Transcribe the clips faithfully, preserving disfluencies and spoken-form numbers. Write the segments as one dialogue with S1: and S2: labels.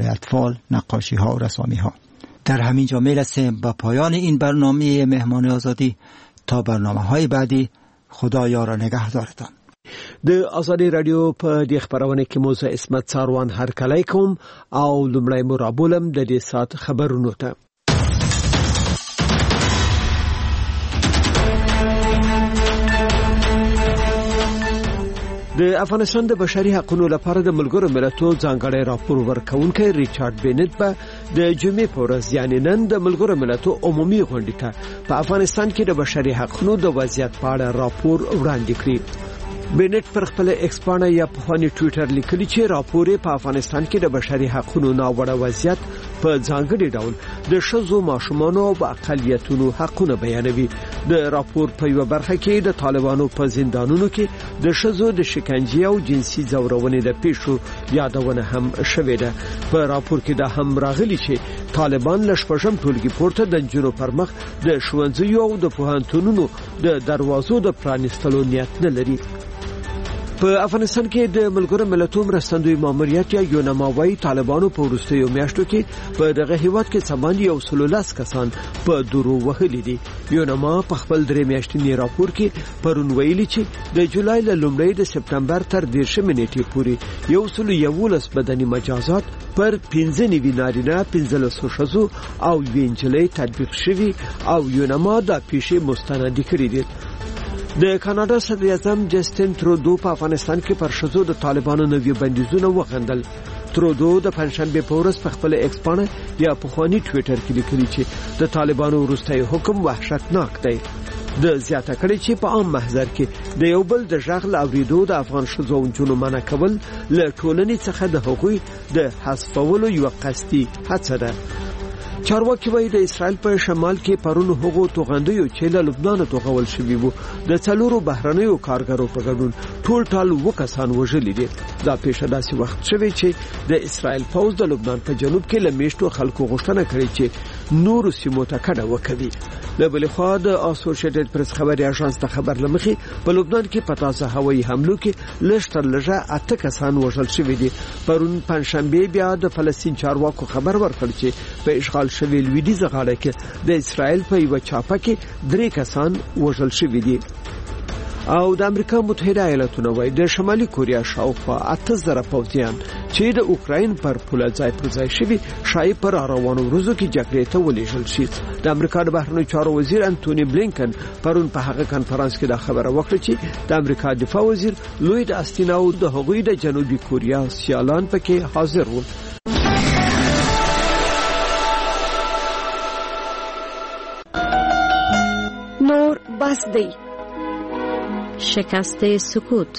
S1: اطفال، نقاشی ها و رسامی ها. در همین جا میرسیم به پایان این برنامه مهمان آزادی. تا برنامه های بعدی، خدایا را نگهدارتان.
S2: د آزادی رادیو په دې خبرونه کې موزه اسمت څاروان هر کله کوم او لمړی مرابولم د دې سات خبرونو ته. د افغانستان د بشري حقوقو لپاره د ملګرو ملتونو ځانګړی راپور ورکونکي ریچارډ بینټ به د جمعې په ورځ یعنی نن د ملګرو ملتونو عمومي غونډې ته په افغانستان کې د بشري حقوقو د وضعیت په اړه راپور وړاندې کړی. بینټ پر خپل ایکس پاڼه یا په خاني ټوئیټر لیکلی چې راپور په افغانستان کې د بشري حقوقو ناوړه وضعیت په ځانګړي ډول د ښځو، ماشومانو او اقلیتونو حقونه بیانوي. د راپور په یو برخه کې د طالبانو په زندانونو کې د ښځو د شکنجې او جنسي ځورونې د پیښو یادونه هم شوې ده. په راپور کې دا هم راغلي چې طالبان له شپږم ټولګي پورته د نجونو پر مخ د ښوونځیو او د پوهنتونونو د دروازو د پرانیستلو نیت نه لري. په افغانستان کې د ملګرو ملتونو مرستندوی ماموریت یا یونماوي طالبانو په وروستیو میاشتو کې په دغه هیواد کې سماندي او سلولاس کسان په درو وهلي دي. یونما په خپل درې میاشتنی راپور کې پرون ویلي چې د جولای له لومړۍ د سپتمبر تر دیرشمې نیټې پورې یو سل یولس بدني مجازات پر پنځه نوي نارینه، پنځلس ښځو او یوې نجلۍ تطبیق شوي او یونما دا پیښې مستند کړي دي. د کاناډا صدر اعظم جسټین ترودو په افغانستان کې پر ښځو د طالبانو نوي بندیزونه وغندل. ترودو د پنځشنبه په ورځ په خپل ایکس پاڼه یا په خواني ټوئیټر کې لیکلي چې د طالبانو وروستي حکم وحشتناک دی. د زیاته کړي چې په عام محضر کې د یو بل د ژغل اوریدو د افغان ښځو او نجونو منع کول له ټولنې څخه د حقوق د حذفولو یو قصدي هڅه ده. چارواکي وایي د اسرائیل په شمال کې پرون هغو توغندیو چې له لبنان توغول شوي وو د څلورو بهرنیو کارګرو په ګډون ټول ټال و کسان وژلي دي. دا پیښه داسې وخت شوی چې د اسرائیل پوځ د لبنان په جنوب کې له میشتو خلکو غوښتنه کړې چې نور سیمو ته کډه وکړي. له بلې خوا د اسوسییټډ پریس خبري اژانس ته خبر لمخې په لبنان کې په تازه هوایي حملو کې لږ تر لږه اته کسان وژل شوي دي. پرون پنځشنبه بیا د فلسطین چارواکو خبر ورکړ چې په اشغال شوی لویدیځه غاړه کې د اسرائیل په یو چاپه کې درې کسان وژل شوي دي. او د امریکا متحده ایالاتونو وایي د شمالي کوریا شاوخوا اته زره پوځیان چې د اوکراین پر پوله ځای پر ځای شوي شایي پر روانو ورځو کې جګړې ته ولېږل شي. د امریکا د بهرنیو چارو وزیر انټونی بلینکن پرون په هغه کانفرنس کې دا خبره وکړه چې د امریکا دفاع وزیر لوید استین او د هغوی د جنوبي کوریا سیالان پکې حاضر وو.
S3: نور بس دی.
S4: شکست سکوت.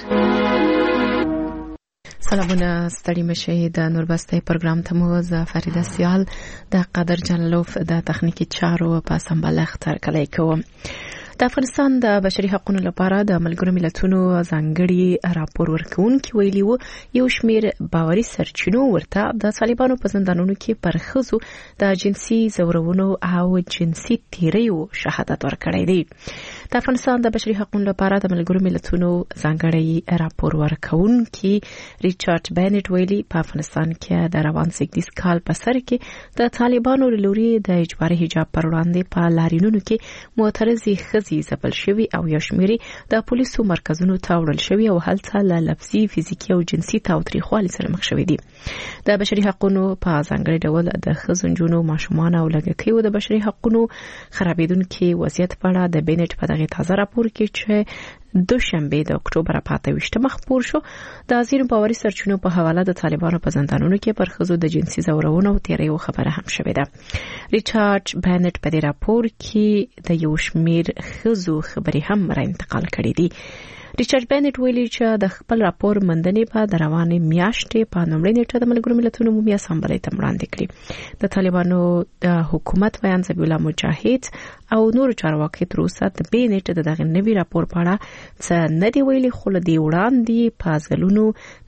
S4: سلامونه، ستړي مشه. د نوربسته پروګرام ته مو ز فریده سیال د قدر جلالوف د تخنیکی چارو په سمبالښت تر کلی کوم. د افغانستان د بشري حقوقو لپاره د ملګرو ملتونو ځانګړي راپور ورکونکي ویلي وو یو شمیر باوري سرچینو ورته د طالبانو په زندانونو کې پر ښځو د جنسي ځورونو او جنسي تیریو شهادت ورکړی دی. د افغانستان د بشري حقوقو لپاره د ملګرو ملتونو ځانګړي راپور ورکونکي ریچارډ بینټ ویلي په افغانستان کې د روان زیږدیز کال په سر کې د طالبانو لوري د اجباري حجاب پر وړاندې په لارینونو کې معترضي ښځې ځپل شوي او یو شمېر د پولیسو مرکزونو ته وړل شوي او هلته له لفظي، فزیکي او جنسي تاوتریخوالي سره مخ شوي دي. د بشري حقوقو په ځانګړي ډول د ښځو، نجونو، ماشومانو او لږکیو د بشري حقوقو خرابېدونکي وضعیت په اړه د بینټ په دغه تازه راپور کې چې دوشنبه د اکتوبر په اته ویشتمه خپور شو د ځینو باوري سرچینو په حواله د طالبانو په زندانونو کې پر ښځو د جنسي ځورونو او تیریو خبره هم شوې ده. ریچارډ بینټ په دې راپور کې د یو شمېر ښځو خبرې هم را انتقال کړې دي. ریچارډ بینټ ویلي چې د خپل راپور مندنې په د روانې میاشتې په لومړۍ نیټه د ملګرو ملتونو عمومي اسامبلې ته وړاندې کړې. د طالبانو د حکومت بیان ذبیح الله مجاهد او نور چارواکي تر اوسه د بینټ د دغه نوي راپور په اړه څه نه دی ویلي، خو له دې وړاندې په ځلونو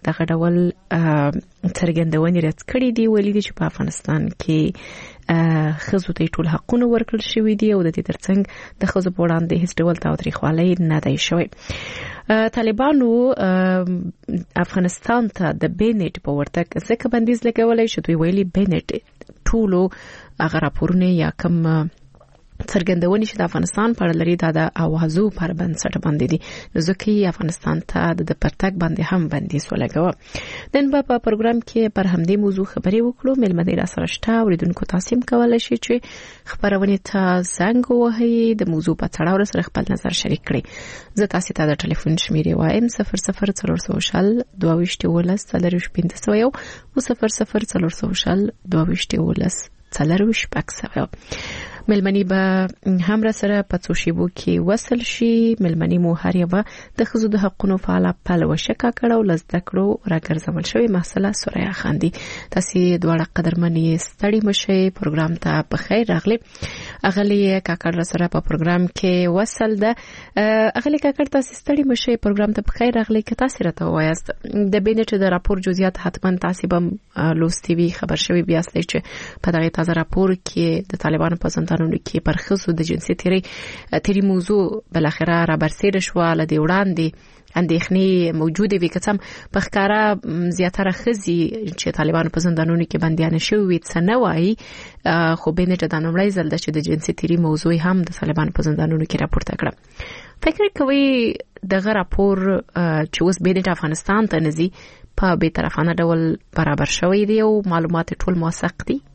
S4: دغه ډول څرګندونې رد کړې دي، ویلي دي چې په افغانستان کې ښځو ته ټول حقونه ورکړل شوي دي او د دې ترڅنګ د ښځو په وړاندې هیڅ ډول تاوتریخوالی نه دی شوی. طالبانو افغانستان ته د بینټ په ورتګ ځکه بندیز لګولی چې دوی ویلي بینټ ټولو هغه راپورونه یا کوم څرګندونې چې د افغانستان په اړه لري دا د اوازو پر بنسټ باندې دي، نو ځکه افغانستان ته د پرتګ باندې هم بندیز ولګوه. نن به په پروګرام کې پر همدې موضوع خبرې وکړو. مېلمه دې راسره شته، اوریدونکو تاسو هم کولی شئ چې خبرونې ته زنګ ووهئ، د موضوع په تړاو سره خپل نظر شریک کړئ. زه تاسو ته د ټلیفون شمیرې وایم صفر صفر څلور سوه شل دوه ویشت یولس څلرویشت پنځه سوه یو او صفر صفر څلور سوه شل دوه ویشت یولس څلرویشت شپږ سوه. ملمنی به هم را سره په څو شیبو کې وصل شي. ملمنی مو هر یوه د ښځو د حقونو فعاله پلوه شکا کړه او لزده کړو راګرځول شوی محصله سوریا خاندي. تاسو دواړه قدرمنې ستړي مشئ، پروګرام ته په خیر راغلی. اغلی کاکړ را سره په پروګرام کې وصل ده. اغلی کاکړ تاسو ستړي مشئ، پروګرام ته په خیر راغلی. که تاسو راته وایاست د بینټ د راپور جزئیات حتما تاسو به لوستي وي، خبر شوي بیا ستاسو چې په دغه تازه راپور کې د طالبانو په قانون کې پر ښځو د جنسي تیری تیری موضوع بل اخره را برسېره شو. لدې وړاندې اندېښنې موجوده وي، که څه هم په ښکاره زیاتره ښځې چې طالبانو په زندانونو کې بندیانې شوي وي څه نه وایي، خو بینټ دا لومړی ځل ده چې د جنسي تیری موضوع هم د طالبانو په زندانونو کې راپورته کړه. فکر کوي دغه راپور چې اوس بینټ افغانستان ته نه ځي په بې طرفانه ډول برابر شوی دی او معلومات ټول موثق دي؟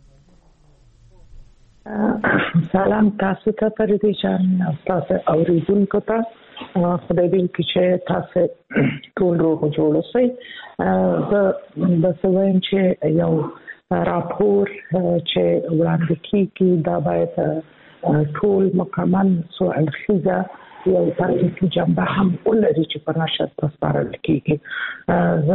S5: سلام تاسو ته پردي جان، تاسو اوریدونکو ته خدای دې چې تاسو ټول روغ جوړ اوسئ. زه د سویم چې یو راپور چې وړاندې کیږي دا باید ټول مکمل سو الخزه یو تاریخي جنبه هم ولري چې په نشر تسپارل کیږي.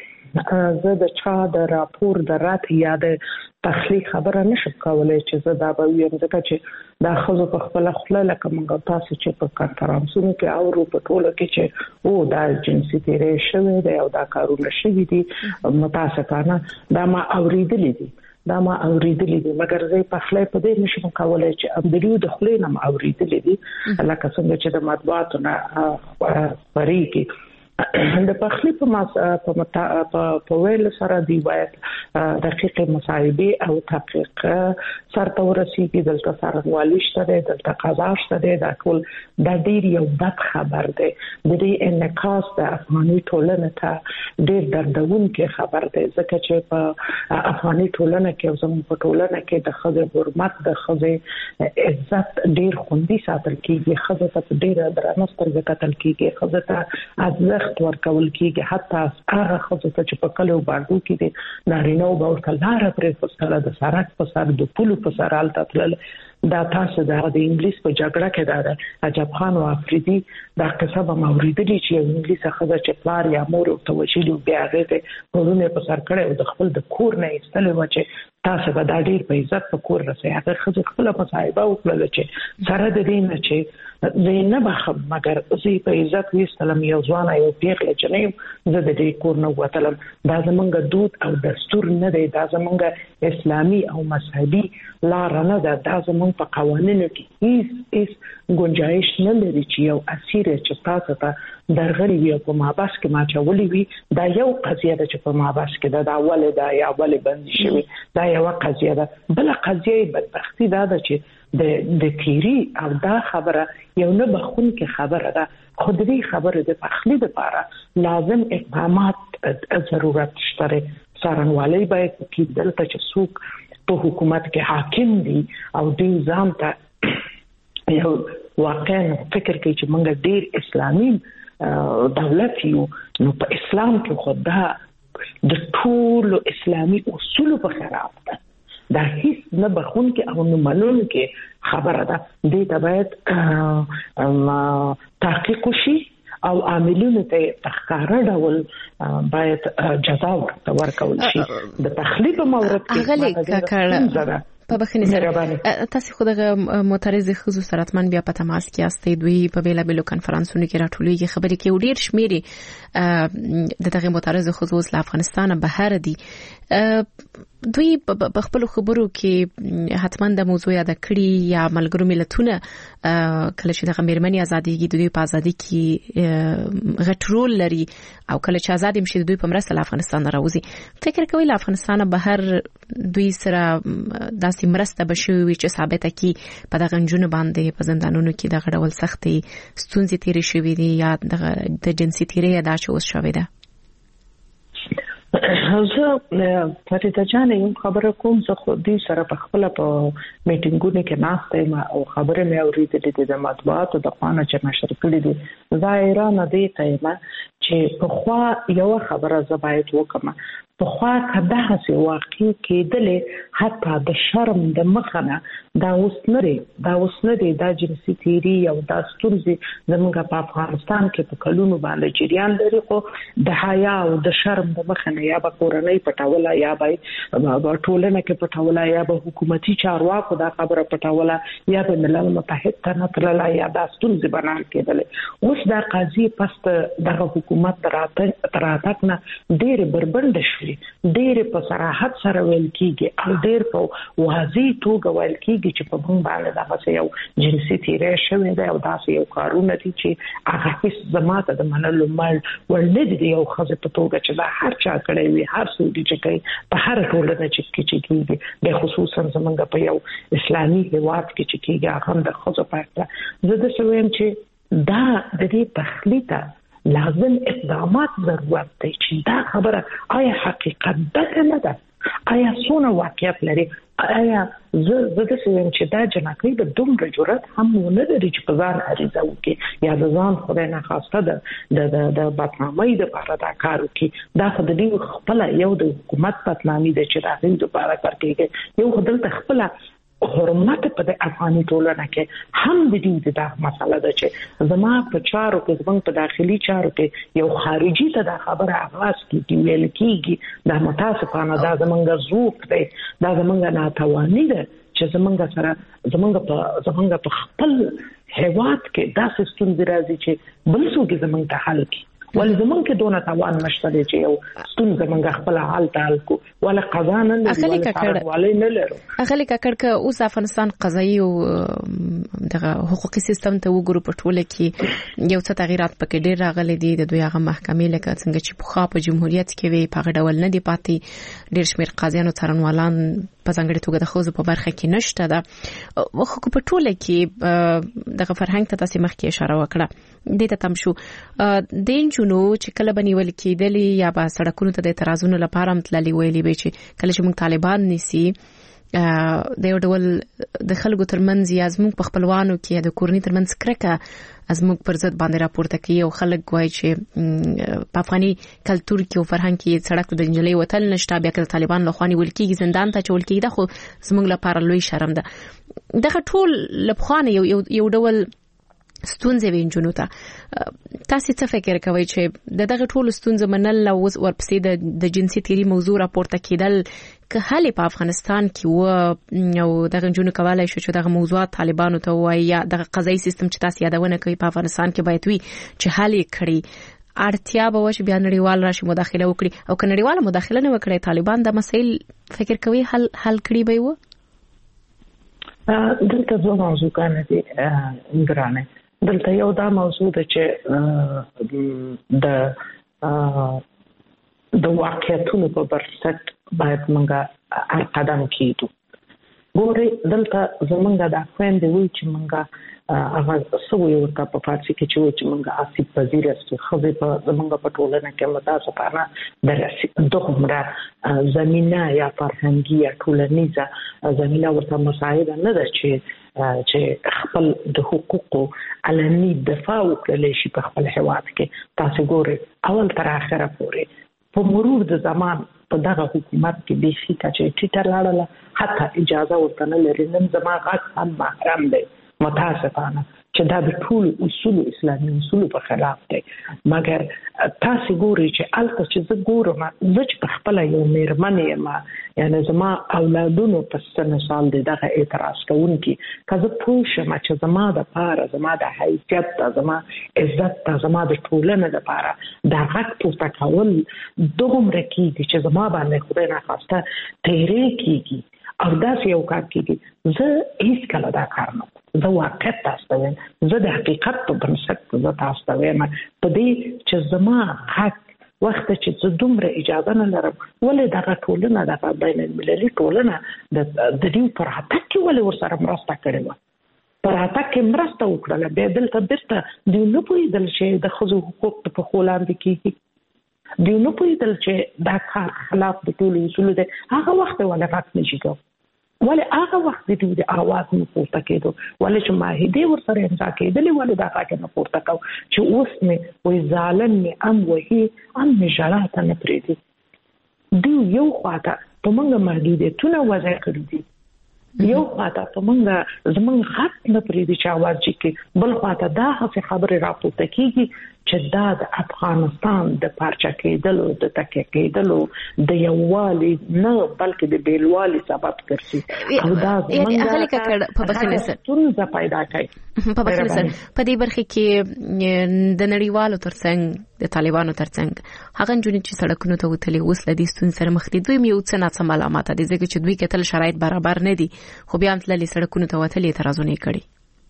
S5: زه زه د چا د راپور د رات یا د تخلیق خبره نشم کولای چې زه دا به ویم، ځکه چې دا ښځو په خپله خوله لکه موږ تاسو چې په کنفرانسونو کې اورو په ټوله کې چې او دا جنسي تیری شوی دی او دا کارونه شوي دي، متاسفانه دا ما اوریدلی دي دا ما اوریدلی دي مګر زه په خپله په دې نشم کولای چې امدلیو د خولې نه ما اوریدلی دي لکه څنګه چې د مطبوعاتو نه خپرېږي. د پخلی په ماس په ویل سره دی باید دقیق مصاحبه او تحقیق سره ورسیږي. دلته څارنوالي شته دی، دلته قضا شته دی، دا ټول د ډیر یو بد خبر دی. د دې انعکاس د افغاني ټولنې ته ډیر دردونکې خبر دی، ځکه چې په افغاني ټولنه کې زموږ په ټولنه کې د ښځې حرمت، د ښځې عزت ډیر خوندي ساتل کیږي. ښځې ته ډیر درنه سترګه کتل کیږي، ښځې ته ارزښت ورکول کیږي. حتی هغه ښځو ته چې په کلیو باندې کې دي نارینه او ورته لاره پرې فستله د سړک په سر د پولو په سر هلته تلل. دا تاسو د انګلیس په جګړه کې دا عجب خان او افریدي دا قصه به مو اوریدلې چې یو انګلیس ښځه چې پلار یا مور ورته وشیلو بیا هغې ته کورونه په سر کړی او د خپل د کور نه ایستلی وه چې تاسو به دا ډېر په عزت په کور رسئ. هغه ښځې خپله مصاحبه وکړله چې سره د دې نه چې زه یې نه بخم مګر زه یې په عزت ویستلم، یو ځوانه یو پیغله جنۍ یم، زه د دې کور نه ووتلم. دا زمونږ دود او دستور نه دی، دا زمونږ اسلامي او مذهبي لاره نه ده. دا زمونږ په قوانینو کې هیڅ هیڅ ګنجایش نه لري چې یو اسیر چې تاسو ته درغلي وي او په محبس کې ماچولی وي. دا یو قضیه ده چې په محبس کې ده، دا ولې ده یا ولې بندي شوي، دا یوه قضیه ده. بله قضیه بدبختي دا ده چې د د تیری او دا خبره یو نه بخونکې خبره ده. خو د دې خبرې د پخلي دپاره لازم اقدامات ضرورت شته. څارنوالۍ باید وکړي، دلته چې څوک په حکومت کې حاکم دي او دې ځان ته یو واقعا فکر کوي چې موږ ډېر اسلامي دولت یو، نو په اسلام کې خو دا د ټولو اسلامي اصولو په خلاف ده. دا هیڅ نه بخونکې او نه منونکې خبره ده. دې ته باید تحقیق وشي او عاملونو ته تخکاره ډول باید جزا ورکول شي. د تخلیق په مورد کې
S4: اغلی کاکړ په بخښنې سره تاسو خو دغه معترض ښځو سره اتمن بیا په تماس کې یاستئ، دوی په بیلابیلو کنفرانسونو کې راټولېږي، خبرې کوي، ډېر شمېرې د دغه معترض ښځو اوس له افغانستانه بهر دي. دوی په خپلو خبرو کې حتما د موضوع یاد کړي یا ملګرو ملتونه کله چې دغه مېرمنې ازادېږي د دوی په ازادي کې غټ رول لري او کله چې ازاد شي د دوی په مرسته له افغانستان راوځي. فکر کوي له افغانستانه بهر دوی سره داسې مرسته به شوې وي چې ثابته کړي په دغه نجونو باندې په زندانونو کې دغه ډول سختې ستونزې تېرې شوې دي یا د جنسي تېرۍ ادا چې اوس شوې ده.
S5: زه فریده جان یم خبره کوم، زه خو دې سره په خپل په میټینګونو کې ناسته یم او خبره مې اورېدلې د مطبوعاتو د خوانه چې نشر کړي دي. ظاهرا نه دی ته چې په خوا یو خبره زه باید وکم، په خوا کده هڅه واقع کېدلې حتی د شرم د مخنه دا اوس نه دی دا اوس نه دی دا جنسي تیری او دا ستونزې زموږ په افغانستان کې په کلونو باندې جریان لري، خو د حیا او د شرم د مخنه یا به کورنۍ پټوله یا به ټولنه کې پټوله یا به حکومتي چارواکو دا خبره پټوله یا به ملل متحد ته نه تلله یا دا ستونزې بنان کېدلې. اوس دا قاضي پس دغه حکومت تراتک نه ډېر بربنډ شوي، ډېر په صراحت سره ویل کېږي او ډېر په واضح توګه ویل کېږي چې په موږ باندې دغه یو جنسي تیری شوی دی او داسې یو کارونه دي چې هغه هیڅ زما ته د منلو مړ ور نه دي د یو ښځې په توګه چې دا هر چا کړی وي، هر څوک دي چې کوي په هر ټولنه چې کېږي، د خصوصا زموږ په یو اسلامي هېواد کې چې کېږي هغه د ښځو په اړه زه داسې وایم چې دا د دې پخلي ته لازم اقدامات ضرورت دی چې دا خبره آیا حقیقت ده نه ده، آیا څونه واقعیت لري، آیا زه زه داسې وایم چې دا جنکۍ به دومره جرأت هم ونه لري چې په ځان عریضه وکړي یا د ځان خدای ناخواسته د د بدنامۍ دپاره دا کار وکړي. دا خو د دوی خپله یو د حکومت بدنامي ده چې د هغوی دپاره کار کېږي، یو خو دلته خپله حرمت په د افغاني ټولنه کې هم د دې د مسله ده چې زما په چارو کې زموږ په داخلي چارو کې یو خارجي ته دا خبره اغاز کېږي، ویل کېږي دا متاسفانه دا زموږ ذوق دی، دا زموږ ناتواني ده چې زموږ سره زموږ په زموږ په خپل هېواد کې داسې ستونزې راځي چې بل څوک زموږ ته حل کړي. ولې زمونږ کې دونه توان نشته دی چې یو ستونزه زمونږ خپل حل ته حل کړو، ولا قضا نه لرو ولا نه لرو.
S4: اغلی ککړ که اوس افغانستان قضایي او دغه حقوقي سیستم ته وګورو په ټوله کې یو څه تغیرات پکې ډېر راغلي دي. د دوی هغه محکمې لکه څنګه چې پخوا په جمهوریت کې وي په هغه ډول نه دي پاتې، ډېر شمېر قاضیان او څارنوالان په ځانګړې توګه د ښځو په برخه کې نشته ده. خو په ټوله کې دغه فرهنګ ته تاسې مخکې اشاره وکړه، دې ته تم شو د نجونو چې کله به نیول کېدلې یا به سړکونو ته د اعتراضونو لپاره هم تللې ویلې وې چې کله چې موږ طالبان نیسي د یو ډول د خلکو ترمنځ یا زموږ په خپلوانو کې د کورنۍ ترمنځ کرکه زموږ پر ضد باندې راپورته کوي او خلک وایي چې په افغاني کلتور کې او فرهنګ کې سړک ته د نجلۍ وتل نشته، بیا که د طالبان لخوا نیول کېږي زندان ته اچول کېږي، دا خو زموږ لپاره لوی شرم ده. دغه ټول له پخوانه یو یو ډول ستونزې وي نجونو ته. تاسې څه فکر کوئ چې د دغه ټولو ستونزو منل او ورپسې د جنسي تیري موضوع راپورته کېدل که هلې په افغانستان کې و او دغه نجونو کولی شو چې دغه موضوعات طالبانو ته ووایي یا دغه قضایي سیستم چې تاسې یادونه کوي په افغانستان کې باید وي چې حل یې کړي، اړتیا به وه چې بیا نړیوال راشي مداخله وکړي، او که نړیواله مداخله نه وکړي طالبان دا مسایل فکر کوي حل حل کړي به یې و؟
S5: دلته دوه موضوعګانې دي ګرانې. دلته یو دا موضوع ده چې د د واقعیتونو په بنسټ باید موږ هر قدم کېږو. ګورې دلته زموږ د خویندې وایي چې موږ هغه څه وایي ورته په فارسي کې چې وایي چې موږ آسیب پذیر یاستو، ښځې په زموږ په ټولنه کې متاسفانه د دومره زمینه یا فرهنګي یا ټولنیزه زمینه ورته مساعده نه ده چې چې خپل د حقوقو علني دفاع وکړلی شي په خپل هېواد کې. تاسو ګورئ اول تر اخره پورې په مرور د زمان په دغه حکومت کې بیخي کچې ټیټه لاړله، حتی اجازه ورته نه لري. نن زما غږ هم محرم دی، متاسفانه چې دا د ټول اصول اسلامي اصول په خلاف دی. مګر تاسو ګورئ چې الته چې زه ګورم زه چې په خپل یو میرمن یم، یعنی زما اولادونو په سن سال دی دغه اعتراض کوونکي که زه پوه شم چې زما د پاره زما د حیثیت ته زما عزت ته زما د ټولنې لپاره دا حق پورته کول دومره کېږي چې زما باندې خدای ناخواسته تیرې کېږي او داسې یو کار کېږي، زه هیڅکله دا کار نه کوم. زه واقعیت تاسو ته وایم، زه د حقیقت په بنسټ زه تاسو ته وایم په دې چې زما حق وخت چې زه دومره اجازه نه لرم ولې دغه ټولنه دغه بین المللي ټولنه د دې پر حق کې ولې ورسره مرسته کړې وه، پر حق کې مرسته وکړله، بیا دلته بیرته دوی نه پوهېدل چې د ښځو حقوق په پښو لاندې کېږي، دوی نه پوهېدل چې دا کار خلاف د ټولو اصولو دی. هغه وخت یې ولې غږ نه شي کوو، ولې هغه وخت د دوی د اواز نه پورته کېدو، ولې چې معاهدې ورسره امضا کېدلې ولې دا غږ نه پورته کوو چې اوس مې وایي ظالم مې ام وهي ام مې ژړا ته نه پرېږدي. دوی یو خواته په موږ محدودیتونه وضع کړي دي، یو خواته په موږ زموږ حق نه پرېږدي چې اواز جګ، بل خواته دا هسې خبرې راپورته کېږي چې دا د افغانستان د پارچه کېدلو د تکیه کېدلو د یووالي نه بلکې د بیلوالي سبب ګرځي او دا
S4: زموږ په بخښنه سره
S5: ستونزه پیدا کوي.
S4: په بخښنه سره په دې برخه کې د نړیوالو ترڅنګ د طالبانو ترڅنګ هغه جونې چې سړکونو ته وتلي اوس لدی ستونزې سره مخ دي، دوی یو څه ناڅه علامات دي ځکه چې دوی کتل شرایط برابر نه دي خو بیا هم تللي سړکونو ته وتلي اعتراضونه کړي.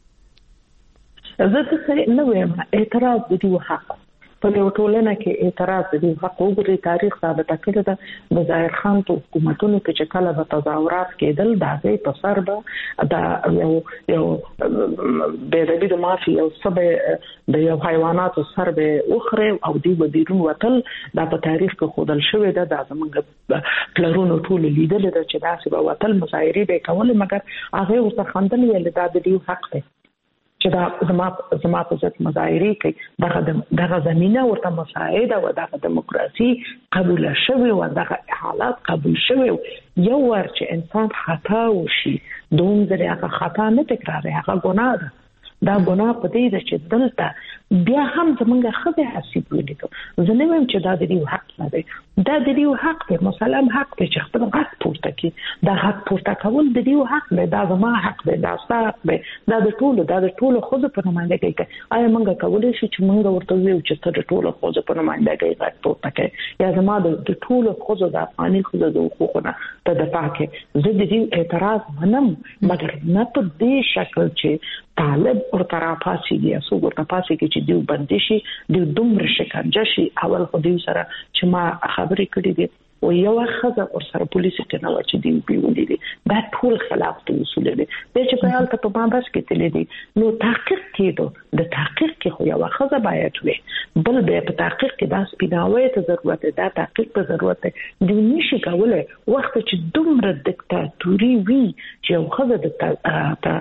S5: زه څه نه وایم، اعتراض د دې حق په یو ټولنه کې اعتراض د دې حق وګوري. تاریخ ثابت کړی ده د ظاهر خان په حکومتونو کې چې کله به تظاهرات کېدل د هغې په سر به دا یو یو بېادبي د معافي یو څه به د یو حیواناتو سر به وخوري او دوی به بیرون وتل. دا په تاریخ کې ښودل شوې ده، دا زموږ پلرونو ټولو لیدلې ده چې داسې به وتل، مظاهرې به یې کولې، مګر هغې ورته خندل ویل دا د دوی حق دی چې دا زما زما په ضد مظاهرې کوي. دغه دغه زمینه ورته مساعده و، دغه دیموکراسي قبول شوی و، دغه حالات قبول شوی. یو ور چې انسان خطا وشي دوم ځل هغه خطا نه تکراري، هغه ګناه ده. دا ګناه په دې ده چې دلته بیا هم زمونږ ښځې حسیب ولیدو. زه نه وایم چې دا د دوی حق نه دی، دا د دوی حق دی، مسلم حق دی چې خپل غږ پورته کړي. دا غږ پورته کول د دوی حق دی، دا زما حق دی، دا ستا حق دی، دا د ټولو دا د ټولو ښځو په نمایندګۍ کوي. آیا موږ کولی شو چې موږ ورته ووایو چې ته د ټولو ښځو په نمایندګۍ غږ پورته کوي یا زما د ټولو ښځو د افغاني ښځو د حقوقو نه ته دفاع کوې؟ زه د دې اعتراض منم، مګر نه په دې شکل چې طالب ورته راپاسېږي یا څوک ورته پاسېږي چې دوی بندي شي، دوی دومره شکنجه شي. اول خو دوی سره چې ما خبرې کړې دي او یوه ښځه ورسره پولیسو کې نه وه چې دوی بیولې دي، دا ټول خلاف د اصولو دی. بیا چې په هلته په مابس کې تللی دي نو تحقیق کېدو، د تحقیق کې خو یوه ښځه باید وي، بل بیا په تحقیق کې دا سپیناوی ته ضرورت دی، دا تحقیق ته ضرورت دی. دوی نشي کولی وخت چې دومره دیکتاتوري وي چې یو ښځه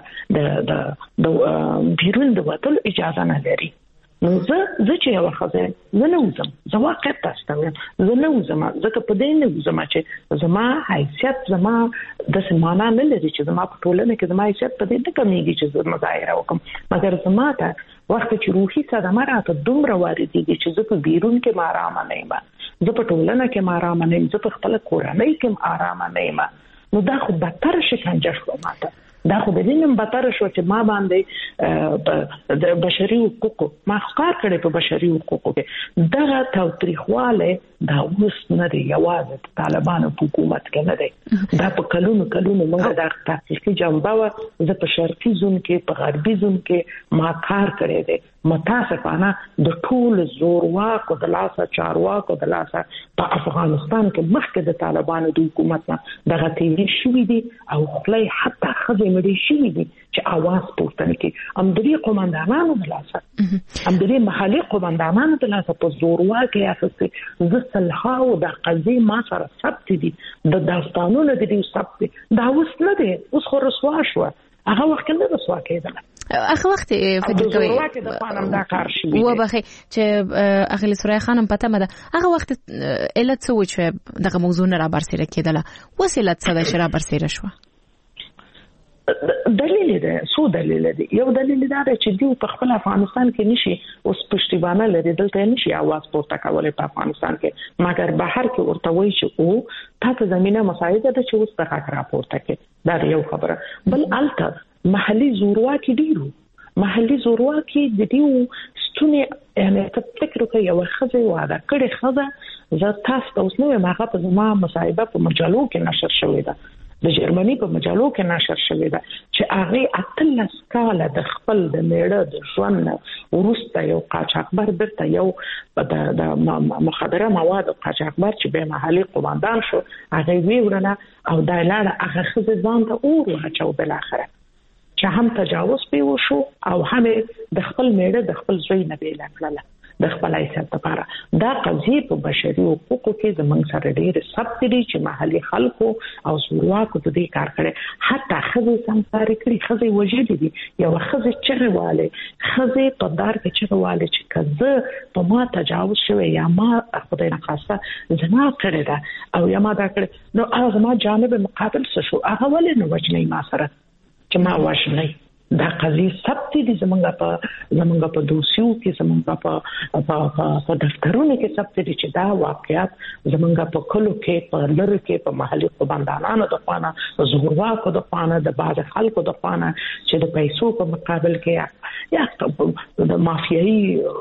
S5: د بیرون د وتلو اجازه نه لري. نو زه زه چې یو ښځه زه نه وځم، زه واقعیت تاسو ته وایم، زه نه وځم ځکه په دې نه وځم چې زما حیثیت زما داسې معنا نه لري چې زما په ټولنه کې زما حیثیت په دې نه کمیږي چې زه مظاهره وکړم، مګر زما ته وخت چې روحي صدمه راته دومره واردېږي چې زه په بیرون کې م ارامه نه یم، زه په ټولنه کې م ارامه نه یم، زه په خپله کورنۍ کې م ارامه نه یم. نو دا خو بدتره شکنجه شوه ماته، دا خو د دې نم بدتره شو چې ما باندې د بشري حقوقو ما ښکار کړی په بشري حقوقو کې دغه تاوتریخوالی دا اوس نه دی، یوازې د طالبانو په حکومت کې نه دی، دا په کلونو کلونو موږ د تحقیقي جنبه وه. زه په شرقي زون کې په غربي زون کې ما کار کړی دی. متاسفانه د ټول زورواکو د لاسه چارواکو د لاسه په افغانستان کې مخکې د طالبانو د حکومت نه دغه تیرې شوي دي او خولۍ حتی ښځې مړې شوي دي چې اواز پورته نه کړي. همدغې قومندانانو د لاسه همدغې محلي قومندانانو د لاسه په زورواکۍ اخیستې. زه سلهاو د قضیې ما سره ثبت دي، د داستانونو د دې ثبت دي. دا اوس نه دی، اوس خو رسوا شوه، هغه وخت نه رسوا کېدله.
S4: هغه وخت فکر کوي و بخي چې اغلی سورای خانم پته مده هغه وخت علت څه و چې دغه موضوع نه را برسېره کېدله، وسیلت څه ده چې را برسېره شوه؟
S5: دلیل دی سو دلیل دی یو دلیل دا چې دوی په خپل افغانستان کې نشي اوس پښتیبانه لري دلته نشي आवाज پورته کولای په افغانستان کې مګر بهر کې ورته وایي چې او تاسو زمينه مساعده ده چې اوس په حق راپورته کې دا یو خبره بل الته محلي زورواکي ډیرو محلي زورواکي د دې ستونه یعنی فکر کوي یو خزه واده کړي خزه زه تاسو ته اوس نو هغه په زما مصاحبه په مجلو کې نشر شوې ده د جرمني په مجلو کې نشر شوې ده چې هغه اتلس کاله د خپل د میړه د ژوند ورسته یو قاچاقبر درته یو د مخدره مواد قاچاقبر چې به محلي قوماندان شو هغه ویورنه او د لاړه هغه خزه ځان ته اور واچو بل اخره چې هم تجاوز په وشو او هم د خپل میړه د خپل زوی نه بیل کړل د خپل ایثار لپاره دا قضیه په بشري حقوقو کې زمونږ سره ډېر سخت دي چې محلي خلکو او زورواکو په دې کار کړي حتی خزي سمساري کړي خزي وجدي دي یو خزي چغواله خزي په دار کې چغواله چې کزه په ما تجاوز شوی یا ما خدای نه خاصه زما کړی دا او یا ما دا کړی نو هغه ما جانب مقابل څه شو هغه ولې نو وجنې ما سره چې ما وښنې دا قضیه ثبت دي زمونږ په زمونږ په دوسیو کې زمونږ په په په دفترونو کې ثبت دي چې دا واقعیت زمونږ په کلو کې په لر کې په محلي قومندانانو د خانه زورواکو د خانه د باز خلکو د خانه چې د پیسو په مقابل کې یا د مافیایي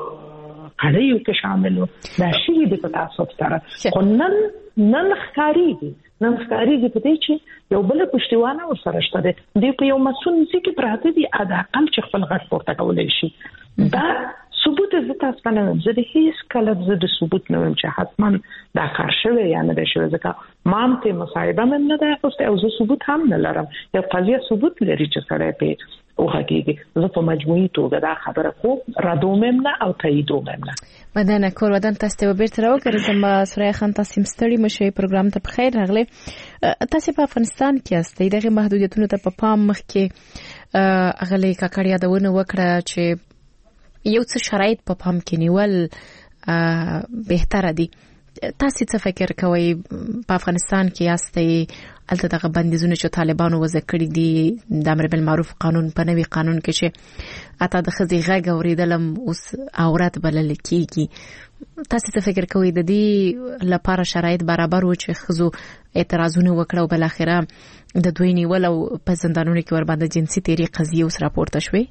S5: کړیو کې شامل وو دا شی د تاسو سره خنن نن ښکاریږي نن ښکاریږي په دې چې یو بل پښتیوانه ورسره شته دی په یو مسون ځکه پراته دي ادا اقل چې خپل غږ پورته کولای شي دا ثبوت زه تاسو نه زه د هیڅ کله زه د ثبوت نه ویم چې حتما دا کار شوی یا نه شوی ځکه مام ته مصاحبه من نه ده اوس او زه ثبوت هم نه لرم یو قضیه ثبوت لري چې سره په او حقیقي زه په مجموعي توګه دا خبره خو ردومم نه او تاییدوم نه
S4: مدنه کور ودان تاسو ته بیرته راوګرځم سوریا خان تاسو مستړی مشي پروګرام ته بخیر راغلی تاسو په افغانستان کې استئ دغه محدودیتونو ته په پام مخ کې اغلی کاکړیا دونه وکړه چې یو څه شرایط په پام کې نیول بهتره دي تاسو څه فکر کوئ په افغانستان کې استئ الته دغه بندیزونه چې طالبانو وضع کړی دي د امر بالمعروف قانون په نوي قانون کې چې اته د خزي غږ اوریدلم اوس اورات بلل کیږي تاسو څه فکر کوئ د دې لپاره شرایط برابر و چې خزو اعتراضونه وکړه او بل اخره د دوی نیول او په زندانونو کې ور باندې جنسي تیری قضیه اوس راپورته شوې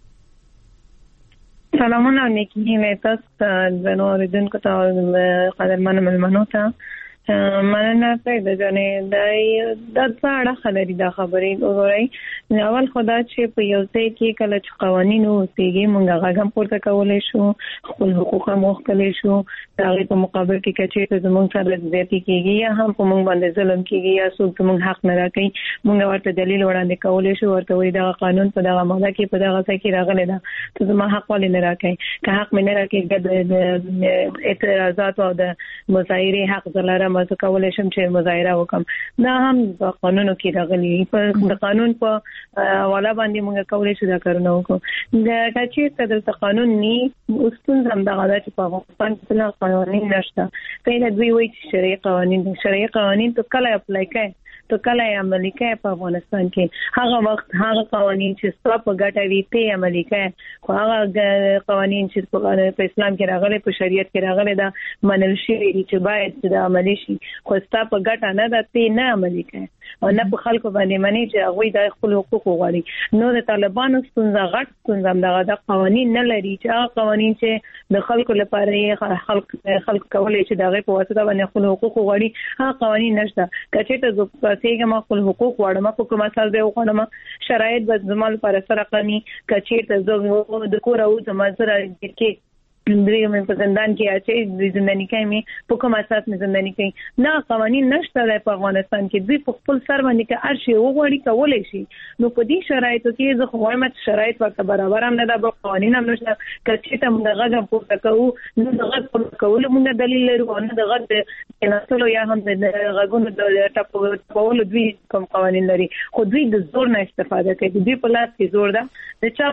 S6: سلامونه نیکی مېتاس د نور دن کو ته قدرمن ملمنو ته مننه پیدا جنې دای د څاړه خلري دا خبرې وګورئ اول خدا چې په یو ځای کې کله چې قوانين او سیګي مونږه غږم پورته کولای شو خپل حقوق مختلف شو دا په مقابل کې چې ته زموږ سره زیاتی کیږي یا هم په مونږ باندې ظلم کیږي یا څوک زموږ حق نه راکړي مونږ ورته دلیل وړاندې کولای شو ورته وي دا قانون په دغه ماده کې په دغه ځای کې راغلی دا ته زما حق ولې نه راکړي که حق مې نه راکړي د اعتراضات او د مظاهره حق زلاره مزه کولای شم چې مظاهره وکم دا هم په قانونو کې راغلي په قانون په حواله باندې موږ کولای شو دا کارونه وکړو دا چې د قانون ني اوسن هم دا غواړي چې په افغانستان کې قوانين نشته کله دوی وایي چې شرعي قوانين شرعي قوانين ته کله اپلای کوي ته کله عملي کوي په افغانستان کې هغه وخت هغه قوانين چې ستاسو په ګټه وي ته عملي کوي خو هغه قوانين چې په اسلام کې راغلي په شریعت کې راغلي دا منل شي چې باید دا عملي شي خو ستاسو په ګټه نه ده ته نه عملي کوي او نه په خلکو باندې مانی چې هغه د خپل حقوق وغواړي نو د طالبانو ستونزه غټ ستونزه دغه د قوانين نه لري چې هغه قوانين چې د خلکو لپاره خلک خلک کولای شي دغه په واسطه باندې خپل حقوق وغواړي هغه قوانين نشته کچې ته څنګه ما خپل حقوق وړم په کومه سال به وړم شرایط به زمال پر سره قني کچې ته زه د کور او زما سره کې دوی مې په زندان کې اچي د زنداني کې مې په کوم اساس مې زنداني کې نه قوانين نشته په افغانستان کې دوی په خپل سر باندې کې ارشي وغوړي کولای شي نو په دې شرایطو کې زه خو وایم چې شرایط ورته برابر هم نه ده قوانين هم نشته کچې ته موږ غږ پورته کوو نو د غږ پورته کول موږ دلیل لرو نه د غږ نسلو یا هم د غږونو د ټاپول دوی کوم قوانين لري خو دوی د زور نه استفاده کوي دوی په لاس کې زور ده د چا په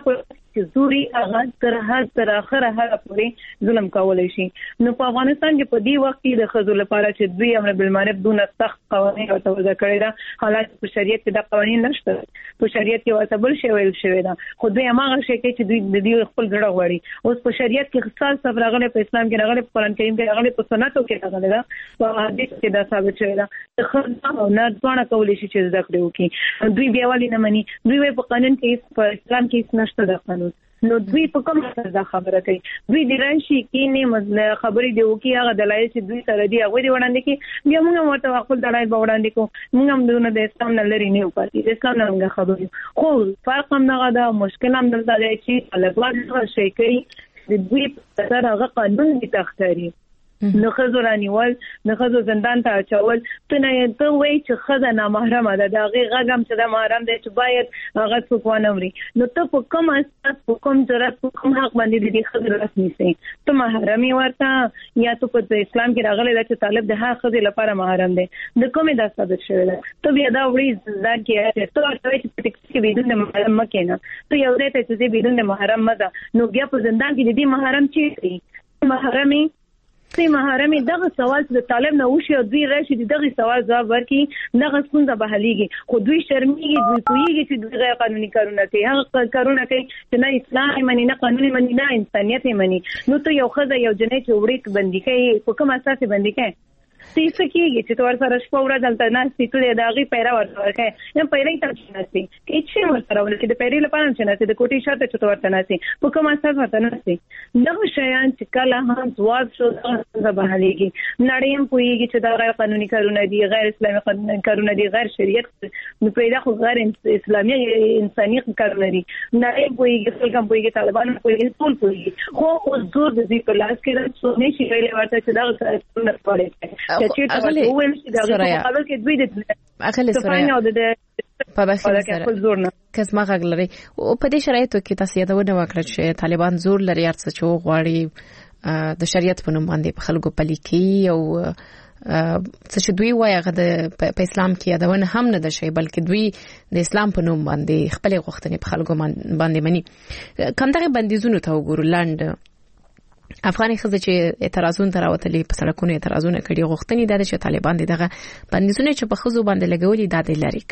S6: چې زوري هغه تر هر تر اخره هغه پورې ظلم کولای شي. نو په افغانستان کې په دې وخت کې د خزو لپاره چې دوی امر بالمعروف دونه سخت قوانين او توګه کړی دا حالات په شریعت کې د قوانين نشته. په شریعت کې ورته بل شی ویل شوی دا خو دوی هغه شی کې چې دوی د دې خپل ځړه غواړي. اوس په شریعت کې خاص صبر غلې په اسلام کې غلې په قرآن کریم کې غلې په سنتو کې غلې دا په حدیث کې دا ثابت شوی دا خزو نه ځوانه کولای شي چې زده کړو کې دوی بیا والی نه مني. دوی په قانون کې په اسلام کې نشته دا قانون. نو دوی په کوم څه دا خبره کوي دوی د راشي کې نه مزله خبرې دی وکي هغه دلایل چې دوی سره دی هغه دی وړاندې کې بیا موږ ورته خپل دلایل به وړاندې کوو. موږ هم دونه د اسلام نه لري نه پاتې د اسلام نه موږ خبرې خو فرق هم نه دا مشکل هم دلته دی چې طالبان شي کوي د دوی په سره هغه قانون دي تختاري نو خزو رانیول نو خزو زندان ته اچول ته نه ته وای چې خزه نامحرمه ده دا غي غږم چې د محرم دی چې باید هغه څوک ونوري. نو ته په کوم اساس په کوم ضرورت په کوم حق باندې د خزو رسمي سي ته محرمي ورته یا ته په اسلام کې راغلی دا چې طالب د هغه خزو لپاره محرم دی د کومه دا ثابت شوی ده. ته بیا دا وړي زندان کې راځي ته ورته چې ټیکس کې بدون محرم مکه ته یو دې ته چې بدون محرم مزه نو بیا په زندان کې د دې محرم چی محرمي سي محرمي دغه سوال د طالب نه وشي او دوی راشي دغه سوال جواب ورکړي دغه څنګه بهاليږي خو دوی شرمېږي دوی کویږي چې دوی غیر قانوني کارونه کوي هغه کارونه کوي چې نه اسلام مني نه قانوني مني نه انسانيت مني. نو ته یو خزه یو جنې چې وړي بندي کوي په کوم اساس بندي کوي څه کېږي چې تور سره شپه ورځ دلته نه سي ته د هغه پیرا ورته نه پیرې ته نه سي هیڅ شي ورته ولکه د پیرې لپاره نه سي د کوټي شاته چې ورته نه سي په کوم اساس ورته نه سي دغه شیان چې کله هم ځواب شو څنګه بهاليږي نړۍ هم کویږي چې دا غیر قانوني کارونه دي غیر اسلامي قانوني کارونه دي غیر شریعت نو پیدا خو غیر اسلامي انساني کارونه دي نړۍ کویږي څنګه کویږي طالبان کویږي ټول کویږي خو اوس زور د دې په لاس کې راځي نشي ویلې ورته چې دا څنګه پړې
S4: اغلی اغلی سوریا په بخښنه سره کس ما غږ لري او په دې شرایطو کې تاسو یادونه وکړه چې طالبان زور لري ارڅ چې غواړي د شریعت په نوم باندې په خلکو پلي کوي او څه چې دوی وایي هغه په اسلام کې یادونه هم نه ده شي بلکې دوی د اسلام په نوم باندې خپل غوښتنې په خلکو باندې مني. کوم دغه بندیزونه ته وګورو لاند افغاني خزه چې اعتراضونه تراوتلې په سړکونو اعتراضونه کړي غوښتنې ده چې طالبان دغه بندیزونه چې په خزو باندې لګولي دا د لری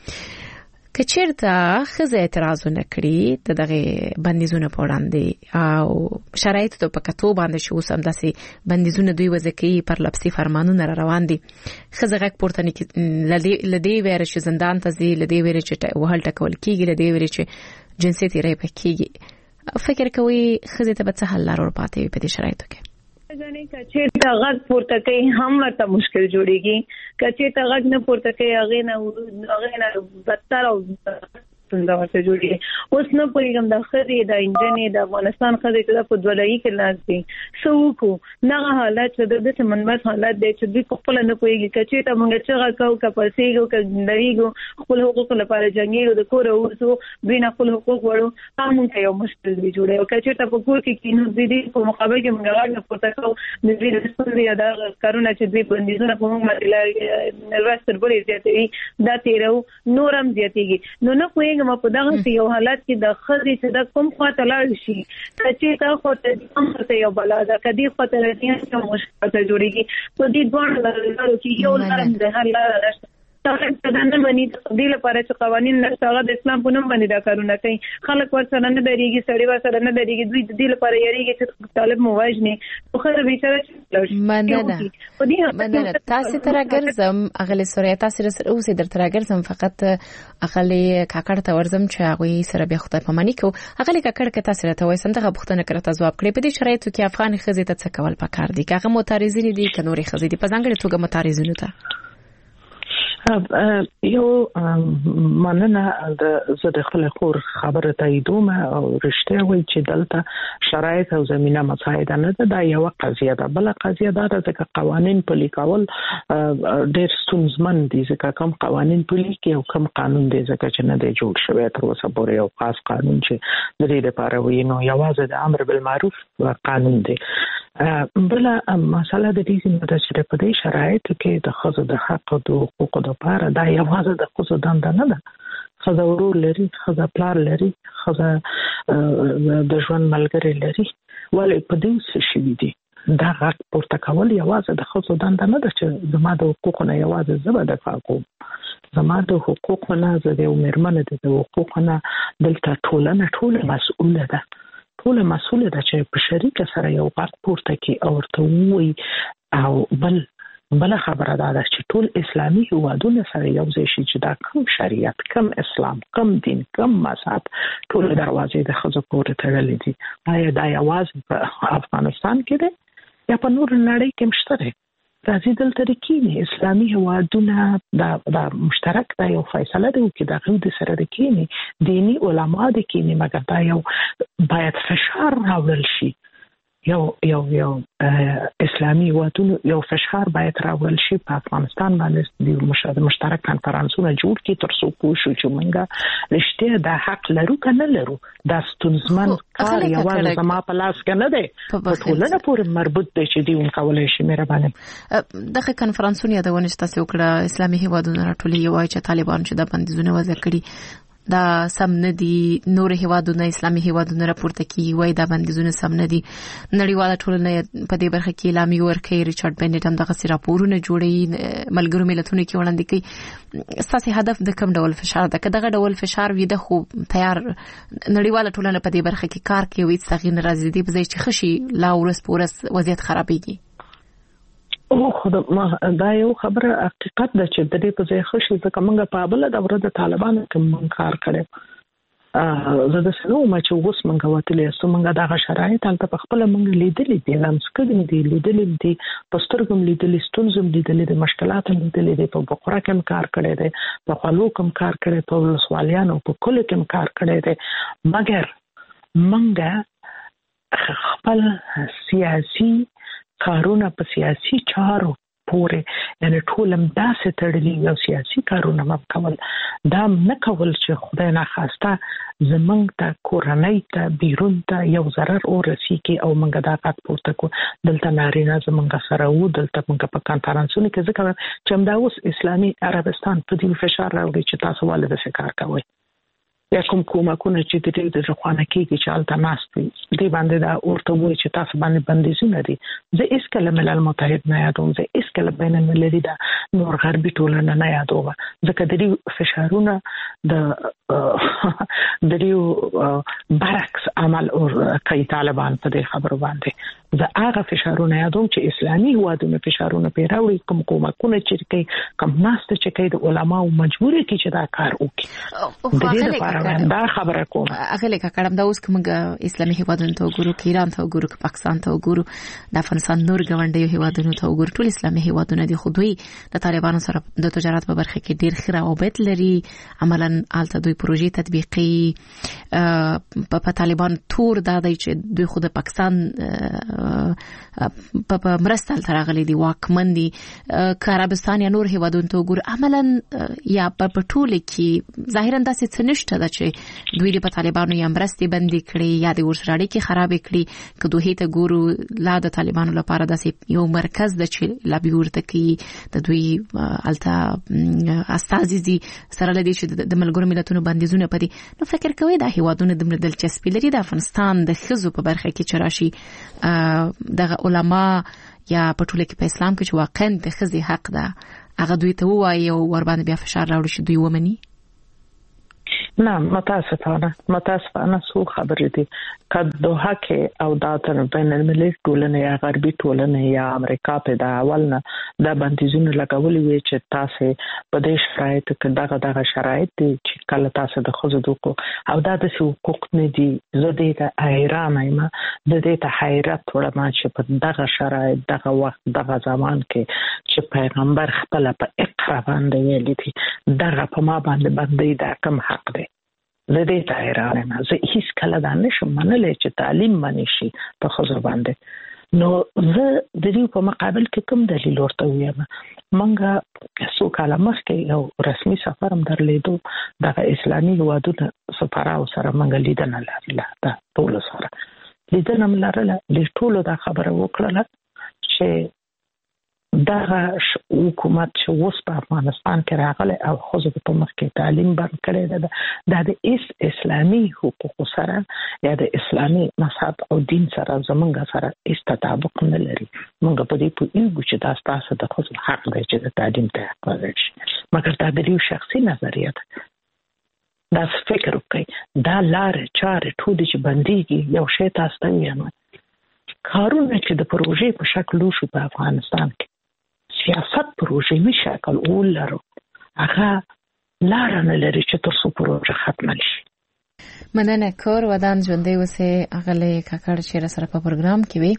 S4: کړي کچیرته خزه اعتراضونه کړي دغه بندیزونه په وړاندې او شرایط ته په کتو باندې شو سم داسې بندیزونه دوی وځکي پر لپسي فرمانونه را روان دي خزه غک پورته لدی لدی ویره چې زندان ته زی لدی ویره چې وهل ټکول کیږي لدی ویره چې جنسيتي ریپ کیږي. فکر کوي خزه ته به څه حل لرو پاتې وي په دې شرایطو کې
S6: ځنې کچې ته غږ پورته کوي هم ورته مشکل جوړيږي کچې ته غږ نه پورته کوي هغه نه هغه نه بدتر او څنګه ورته جوړي اوس نو پوهیږم د خزي د انجنې د افغانستان خزي ته په دولایي کې لازمي سوکو نه حالت د دې سمنبت حالت د چې دوی خپل نه پوهیږي چې ته موږ چې راکاو کپاسيګو کډریګو خپل حقوق لپاره جنګیرو د کور اوسو دوی نه خپل حقوق وړو هم ته یو مشکل دی جوړي او چې ته په کور کې کینو دې په مقابل کې موږ غواړو پورته کوو د دې د ستوري دا کارونه چې دوی بندیزونه په موږ باندې نرواستر بولې زیاتې دا تیرو نورم زیاتېږي نو نه پوهیږم ما په دغه یو حالت کې د خزي چې د کوم خاطر لاړ شي چې تا خو ته هم ته یو بلا دا کدي خاطر دې چې مشکل ته جوړيږي په دې دوه لارو کې یو لارم ده هر لار راځي تاسو ته نه باندې تبدیل لپاره چې قوانين نشته هغه د اسلام په نوم باندې دا کارونه کوي خلک ورسره نه درېږي سړي ورسره نه درېږي دوی د دې لپاره یریږي چې طالب مواجنه خو خره بیچاره
S4: مننه مننه تاسو تر اگرزم اغلی سوریا تاسو سره اوسې در تر اگرزم فقط اغلی کاکړ ته ورزم چې هغه سره بیا خدای پمانی کو اغلی کاکړ کې تاسو ته وای سندغه بوختنه کړه جواب کړی په دې شرایطو کې افغان خزې ته څه کول پکار دي هغه متارزین دي کنوري خزې دي په ځانګړي توګه متارزین ته
S5: یو مننه د زه د خپل خور خبره تاییدوم او رښتیا وایي چې دلته شرایط او زمينه مساعده نه ده دا یو قضیه ده بل قضیه ده چې قوانين پلي کول ډېر ستونزمن دي ځکه کوم قوانين پلي کوي او کوم قانون دي ځکه چې نه دی جوړ شوی تر اوسه پورې یو خاص قانون چې د دې لپاره وي نو یوازې د امر بالمعروف قانون دی بل مسله د دې چې په دې شرایطو کې د خزو د حق او حقوقو لپاره دا یوازې د خزو دنده نه ده خزه ورور لري، خزه پلار لري، خزه د ژوند ملګری لري، ولې په دې څه شي دي دا غږ پورته کول یوازې د ښځو دنده نه ده چې زما د حقوقو نه یوازې زه به دفاع کوم. زما د حقوقو نه زه د یو مېرمنه د حقوقو نه دلته ټولنه ټوله مسؤله ده ټوله مسؤله ده چې په شریکه سره یو غږ پورته کړي او ورته ووایي. او بل بل خبره ده چې ټول اسلامي هیوادونه سره یو ځای شي چې دا کوم شریعت، کوم اسلام، کوم دین، کوم مذهب ټول دروازې د ښځو پورې تړلې دي. آیا دا یوازې په افغانستان کې ده یا په نور نړۍ کې مشته ده؟ راځي دلته کېني اسلامي هیوادونه دا د مشترک دا یو فیصله ده چې د غوډ سره د کېني دینی علما د کېني، مګر دا یو باید فشار راوړل شي. یو یو یو اسلامي هیوادونو یو فشار باید راوړل شي په افغانستان باندې د مشترک کنفرانسونه جوړ کړي تر څو پوه شو چې موږ رښتیا د حق لرو که نه لرو. دا ستونزمن کار یوازې زما په لاس کې نه دی، په ټولنه پورې مربوط دی چې دوی هم کولی شي. مهرباني
S4: دغه کنفرانسونه یادونه چې تاسو وکړه اسلامي هیوادونه راټولي وایي چې طالبان چې د بندیزونه وضع کړي دا سم نه دي، نور هیوادونه اسلامي هیوادونه راپورته کوي وایي دا بندیزونه سم نه دي. نړیواله ټولنه په دې برخه کې اعلامیه ورکوي، ریچارډ بینټ هم دغه راپورونه جوړوي، ملګرو ملتونو کې وړاندې کوي. ستاسو هدف د کوم ډول فشار ده؟ که دغه ډول فشار وي د خو تیار نړیواله ټولنه په دې برخه کې کار کوي وي څنګه ناراضي دي په ځای چې خشي لا ورس پورس وضعیت خرابېږي؟
S5: او خدای ما دا یو خبره حقیقت ده چې د دې په ځای خشي ځکه موږ په بل د ورځ د طالبانو کې مونږ کار کړو. زه د سلو ما چې اوس موږ وتلې سو موږ دغه شرایط هلته په خپل موږ لیدلې دي، لمسکدي دي، لیدلې دي، پسترګم لیدلې، ستونزم لیدلې دي، مشکلات لیدلې دي، په بقره کې کار کړی دی، په خلکو کې کار کړی، په ولسوالیانو په کل کې کار کړی دی. مګر موږ خپل سیاسي کارونه په سیاسي چارو پورې یعنی ټولم داسې تړلي یو سیاسي کارونه مم کول دا نه کول چې خدای نه خواسته زمونږ ته کورنۍ ته بیرون ته یو ضرر ورسیږي او موږ دا غږ پورته کو. دلته نارینه زمونږ سره وو، دلته موږ په کنفرانسونو کې ذکر چې همدا اوس اسلامي عربستان په دې فشار راوړي چې تاسو ولې داسې کار کوئ یا کوم کومکونه چې د دې د ځخوانه کېږي چې هلته ناست وي دې باندې دا ورته وایي چې تاسو باندې بندیزونه دي. زه هېڅکله ملل متحد نه یادوم، زه هېڅکله بین المللي دا نور غربي ټولنه نه یادوم، ځکه د دې فشارونه د د دې برعکس عمل کوي طالبان په دې خبرو باندې. زه هغه فشارونه یادوم چې اسلامي هیوادونه فشارونه پرې راوړي، کوم کومکونه چې کوي، کوم ناسته چې کوي د علماو مجبور کړي چې دا کار وکړي. د دې لپاره دا خبره کوم
S4: هغه لکه کړم دا اوس کومه اسلامي هیوادونو ته وګورو، کې ایران ته وګورو، کې پاکستان ته وګورو، د افغانستان نور ګاونډي هیوادونو ته وګورو، ټول اسلامي هیوادونه دي، خو دوی د طالبانو سره د تجارت په برخه کې ډیر ښه روابط لري. عملاً الته دوی پروژې تطبیقي په طالبان تور دا دی چې دوی خود پاکستان په مرسته ترغلي دي، واکمن دي. عربستان یا نور هیوادونو ته وګورو عملاً یا په ټوله کې ظاهراً داسې څه نشته دا چې دوی د طالبانو یا مرستې بندي کړي یا د ورسره اړیکې خراب کړي. که دوی ته ګورو لا د طالبانو لپاره داسې یو مرکز د چې لا بیورته کوي د دوی الته استازي دي سره لدی چې د ملګرو ملتونو بندیزونه پدي. نو فکر کوي دا هیوادونه د دلچسپي لري د افغانستان د خزو په برخه کې چرشي دغه علما یا په ټوله کې په اسلام کې چې واقعا د خزي حق ده هغه دوی ته وایي او ور باندې بیا فشار راوړي چې دوی ومني؟
S5: نه متاسفانه متاسفانه سو خبرې دي که دوحه کې او دا تر بین المللي ټولنه یا غربي ټولنه یا امریکا په دا اول نه دا بندیزونه لګولي وي چې تاسو په دې شرایط کې دغه دغه شرایط دي چې کله تاسو د خزو دوکو او دا د حقوق نه دي. زه دې ته حیران یم، د دې ته حیرت وړم چې په دغه شرایط دغه وخت دغه زمان کې چې پیغمبر خپل په اقرا باندې ویلي دي دغه په ما باندې باندې دا کم حق دی. زه دې ته حیران یم، زه هیڅ کله دا نشم منلی چې تعلیم منې شي په ښځو باندې. نو زه د دې په مقابل کې کوم دلیل ورته ویم؟ موږ څو کاله مخکې یو رسمي سفر هم درلیدو دغه اسلامي هیوادونو سفراو سره موږ لیدنه لرله، دا ټولو سره لیدنه م لرله. ټولو دا خبره وکړله چې دغه حکومت چې اوس په افغانستان کې راغلی او خو په مخ کې تعلیم بند کړی ده د اس اسلامي حقوقو سره یا د اسلامي مذهب او دین سره زمونږ سره هیڅ تطابق نه لري. موږ په دې پوهیږو چې دا ستاسو د خپل حق دی چې د تعلیم ته حق ورکړي، مګر دا د یو شخصي نظریه ده. دا فکر وکړئ دا لارې چارې ټولې چې بندېږي یو شی تاسو ته ویم کارونه چې د پروژې په شکل وشو په افغانستان کې سیاست پروژې شکل ولرو هغه لار نه لري چې تاسو پروژه ختم شي.
S4: مننه کور ودان ژوندې وسه اغله کاکړ چې سره په پروګرام کې وي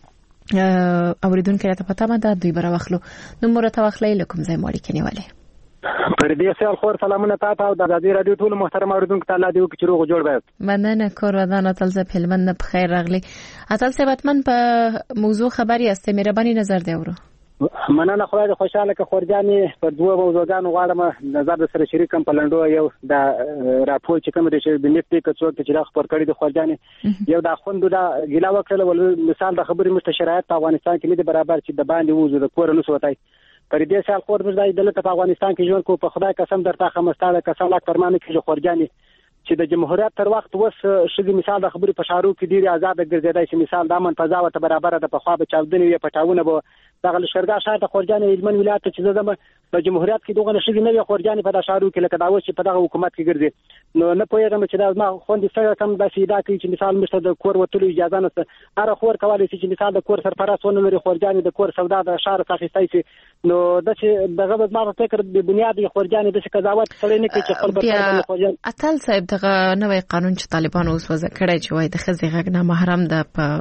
S4: اوریدونکو ته پته مده دوی بر واخلو نو مرته واخلې لکم ځای ماړي کنيواله
S7: پردي سیال خور سلامونه تاسو او د ازادي رادیو ټول محترم اوریدونکو ته الله دې وکړي چې روغ جوړ وي.
S4: مننه کور ودان اتل ز فلمن په خیر راغلي اتل سبتمن په موضوع خبري است مهرباني نظر دی ورو.
S7: مننه خدای دې خوشاله که خورجانې په دوه موضوعګانو غواړم نظر د سره شریکم په لنډو یو د راپور چې کوم دی چې د نفت کې څوک چې را خبر کړی د خورجانې یو د خوندو د ګیلا وکړل ول مثال د خبرې مشتشرات په افغانستان کې نه برابر چې د باندې وځو د کور نو سوتای پر دې سال خور مزای دلته په افغانستان کې ژوند کو په خدای قسم درته خمسطاړه قسم لاک فرمانه کې خورجانې چې د جمهوریت تر وخت وس شګي مثال د خبرې په شارو کې ډیره آزاد ګرځیدای چې مثال د امن فضا ته برابر ده په خوا به چاودنې یا پټاونه به دغه لشرګا شاته خورجانې علمن ولایت چې زما په جمهوریت کې دغه شګي نه خورجانې په شارو کې لکه دا و چې په دغه حکومت کې ګرځي نو نه پوهیږم چې دا ما خوندې سره کم د سیدا کې چې مثال مشته د کور وتلو اجازه نه هر خور کولای شي چې مثال د کور سرپرست ونه لري خورجانې د کور سودا د شهر څخه شي نو د چې دغه ما په فکر د بنیادی خورجانې د قضاوت سره نه کې چې خپل برخه خورجانې
S4: اتل صاحب دغه نوې قانون چې طالبان اوس وضع کړی چې وای د خزې غږ نه محرم د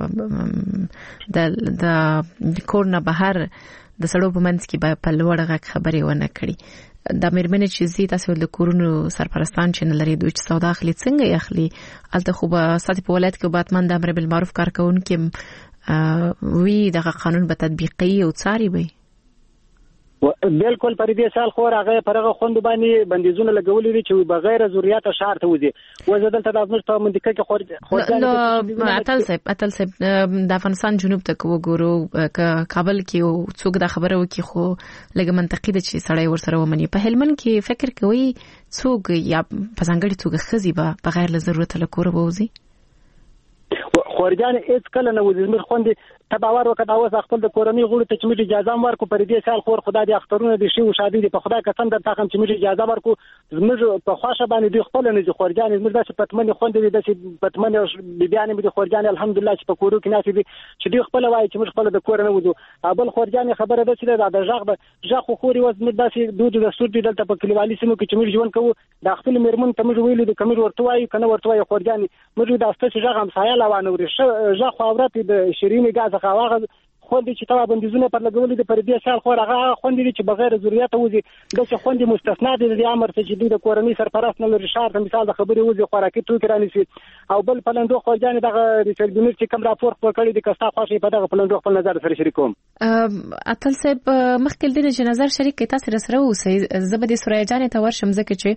S4: د د کور نه بهر د سړو په منځ کې په لوړ غږ خبرې ونه کړي د مېرمنې چې زی تاسو د کورونو سرپرستان چې نه لري دوی چې سودا اخلي څنګه اخلي الته خو به ساتي په ولایت کې باتمن د امر بالمعروف کارکونکو وی دغه قانون به تطبیقي او څاري وي
S7: بالکل پر دې سال خو راغی پرغه خوند باندې بندیزونه لګولې دي چې بغیر ضرورت شهر ته وځي وزدل ته د افغانستان په منطقه کې خو
S4: نو اتل صاحب اتل صاحب د افغانستان جنوب ته وګورو کابل کې څوک د خبرو کې خو لګ منطقي د چې سړی ورسره ومني په هلمند کې فکر کوي څوک یا په څنګه څوک خزي به بغیر له ضرورت له کور ووزي
S7: خورجان هیڅ کله نه وځي مر خوندې تباور وکړ دا اوس خپل د کورنۍ غړو ته چې موږ اجازه ورکو پر دې سال خور خدای دې اخترونه دي شي او شادي دي په خدای قسم درته کوم چې موږ اجازه ورکو موږ په خواشه باندې دوی خپل نه دي خورجان موږ داسې پټمنې خوندې دي داسې پټمنې بیبيانې دي خورجان الحمدلله چې په کورو کې ناسي دي چې دوی خپل وایي چې موږ خپل د کور نه وځو ابل خورجان خبره ده چې دا د ژغ د ژغ خوري وز موږ داسې دود د سود دلته په کلیوالي سیمو کې چې موږ ژوند کوو د خپل میرمن ته موږ ویلو د کمر ورته وایي کنه ورته وایي خورجان موږ د استاد ژغ هم سایه لوانه وري ژغ خاورت د شیرینی غاز خواغه خوندې چې تابع بندیزونه پر لګولې د پردي سال خو هغه خوندې چې بغیر ضرورت وځي د څه خوندې مستثنا دي د امر ته چې د کورنۍ سرپرست نه لري شهر ته مثال د خبرې وځي خوراکي توکي رانیسي او بل پلندو خو ځان دغه ریسرچ چې کوم راپور خپل کړی د کستا خوشي په دغه پلندو خپل نظر سره شریکوم
S4: اتل صاحب مخکې د نظر شریک کې تاسو سره اوسئ زبدي سورای جان ته ورشم ځکه چې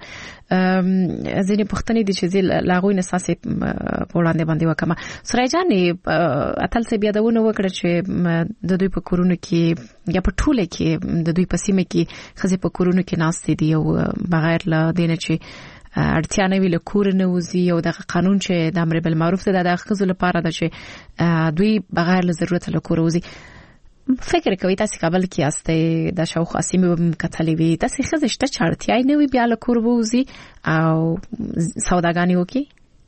S4: ځینې پښتنې دي چې لاغوي نساسي پولاندې باندې وکما سورای جان اتل صاحب یادونه وکړه چې د دوی په کورونو کې یا په ټوله کې د دوی په سیمه کې خزې په کورونو کې ناست دي او بغیر له دینه چې اړتیا نه ویل کور نه وزي او د قانون چې د امر بالمعروف ته د خزو لپاره د چې دوی بغیر له ضرورت له کور وزي فکر کوي تاسو کابل کې استه د شاوخ اسیمه کتلې وي تاسو خزې شته چارتیا نه وي بیا له کور وزي او سوداګانی وکي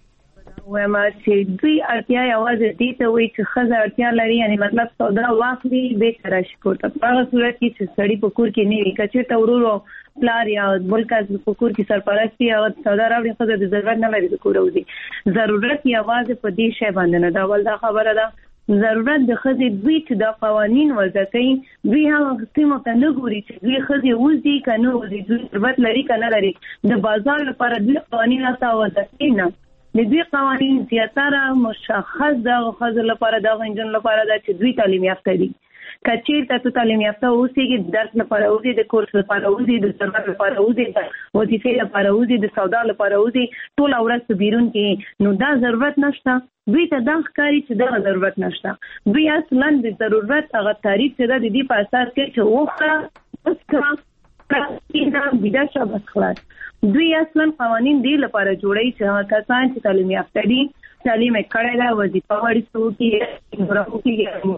S6: وما چې دوی اړتیا یوازې دې ته وي چې خزه اړتیا لري یعنی مطلب سودا واخلي به تر شي کوته په هغه صورت کې چې سړی په کور کې نه وي کچې ته ورورو پلار یا بلکې په کور کې سرپرستی او سودا راوړي خزه د ضرورت نه لري د کور وځي ضرورت یوازې په دې شی باندې نه دا ول دا خبره ده ضرورت د خزې دوی چې د قوانين وضع کوي دوی هغه سیمه ته نه ګوري چې دوی خزې وځي کنه وځي دوی ضرورت لري کنه لري د بازار لپاره دوی قوانين راته وضع کوي نه د دوی قوانين زیاتره مشخص د خزې لپاره د غنجن لپاره د چې دوی تعلیم یافته دي کچیر ته تعلیم یافته اوسېږي د درس لپاره اوسي د کورس لپاره اوسي د ضرورت لپاره اوسي د وظیفې لپاره اوسي د سودا لپاره اوسي ټول ورځ په بیرون کې نو دا ضرورت نشته دوی ته دا ښکاري چې دا ضرورت نشته دوی اصلا د ضرورت هغه تعریف چې د دې په اساس کې چې وخت اسکا کله بيدا شابه خلاص دوی اصلا قوانين دی لپاره جوړي چې کسان چې تعلیم یافته دي تعلیم یې کړی دا وظیفه ورسو کې ورو کې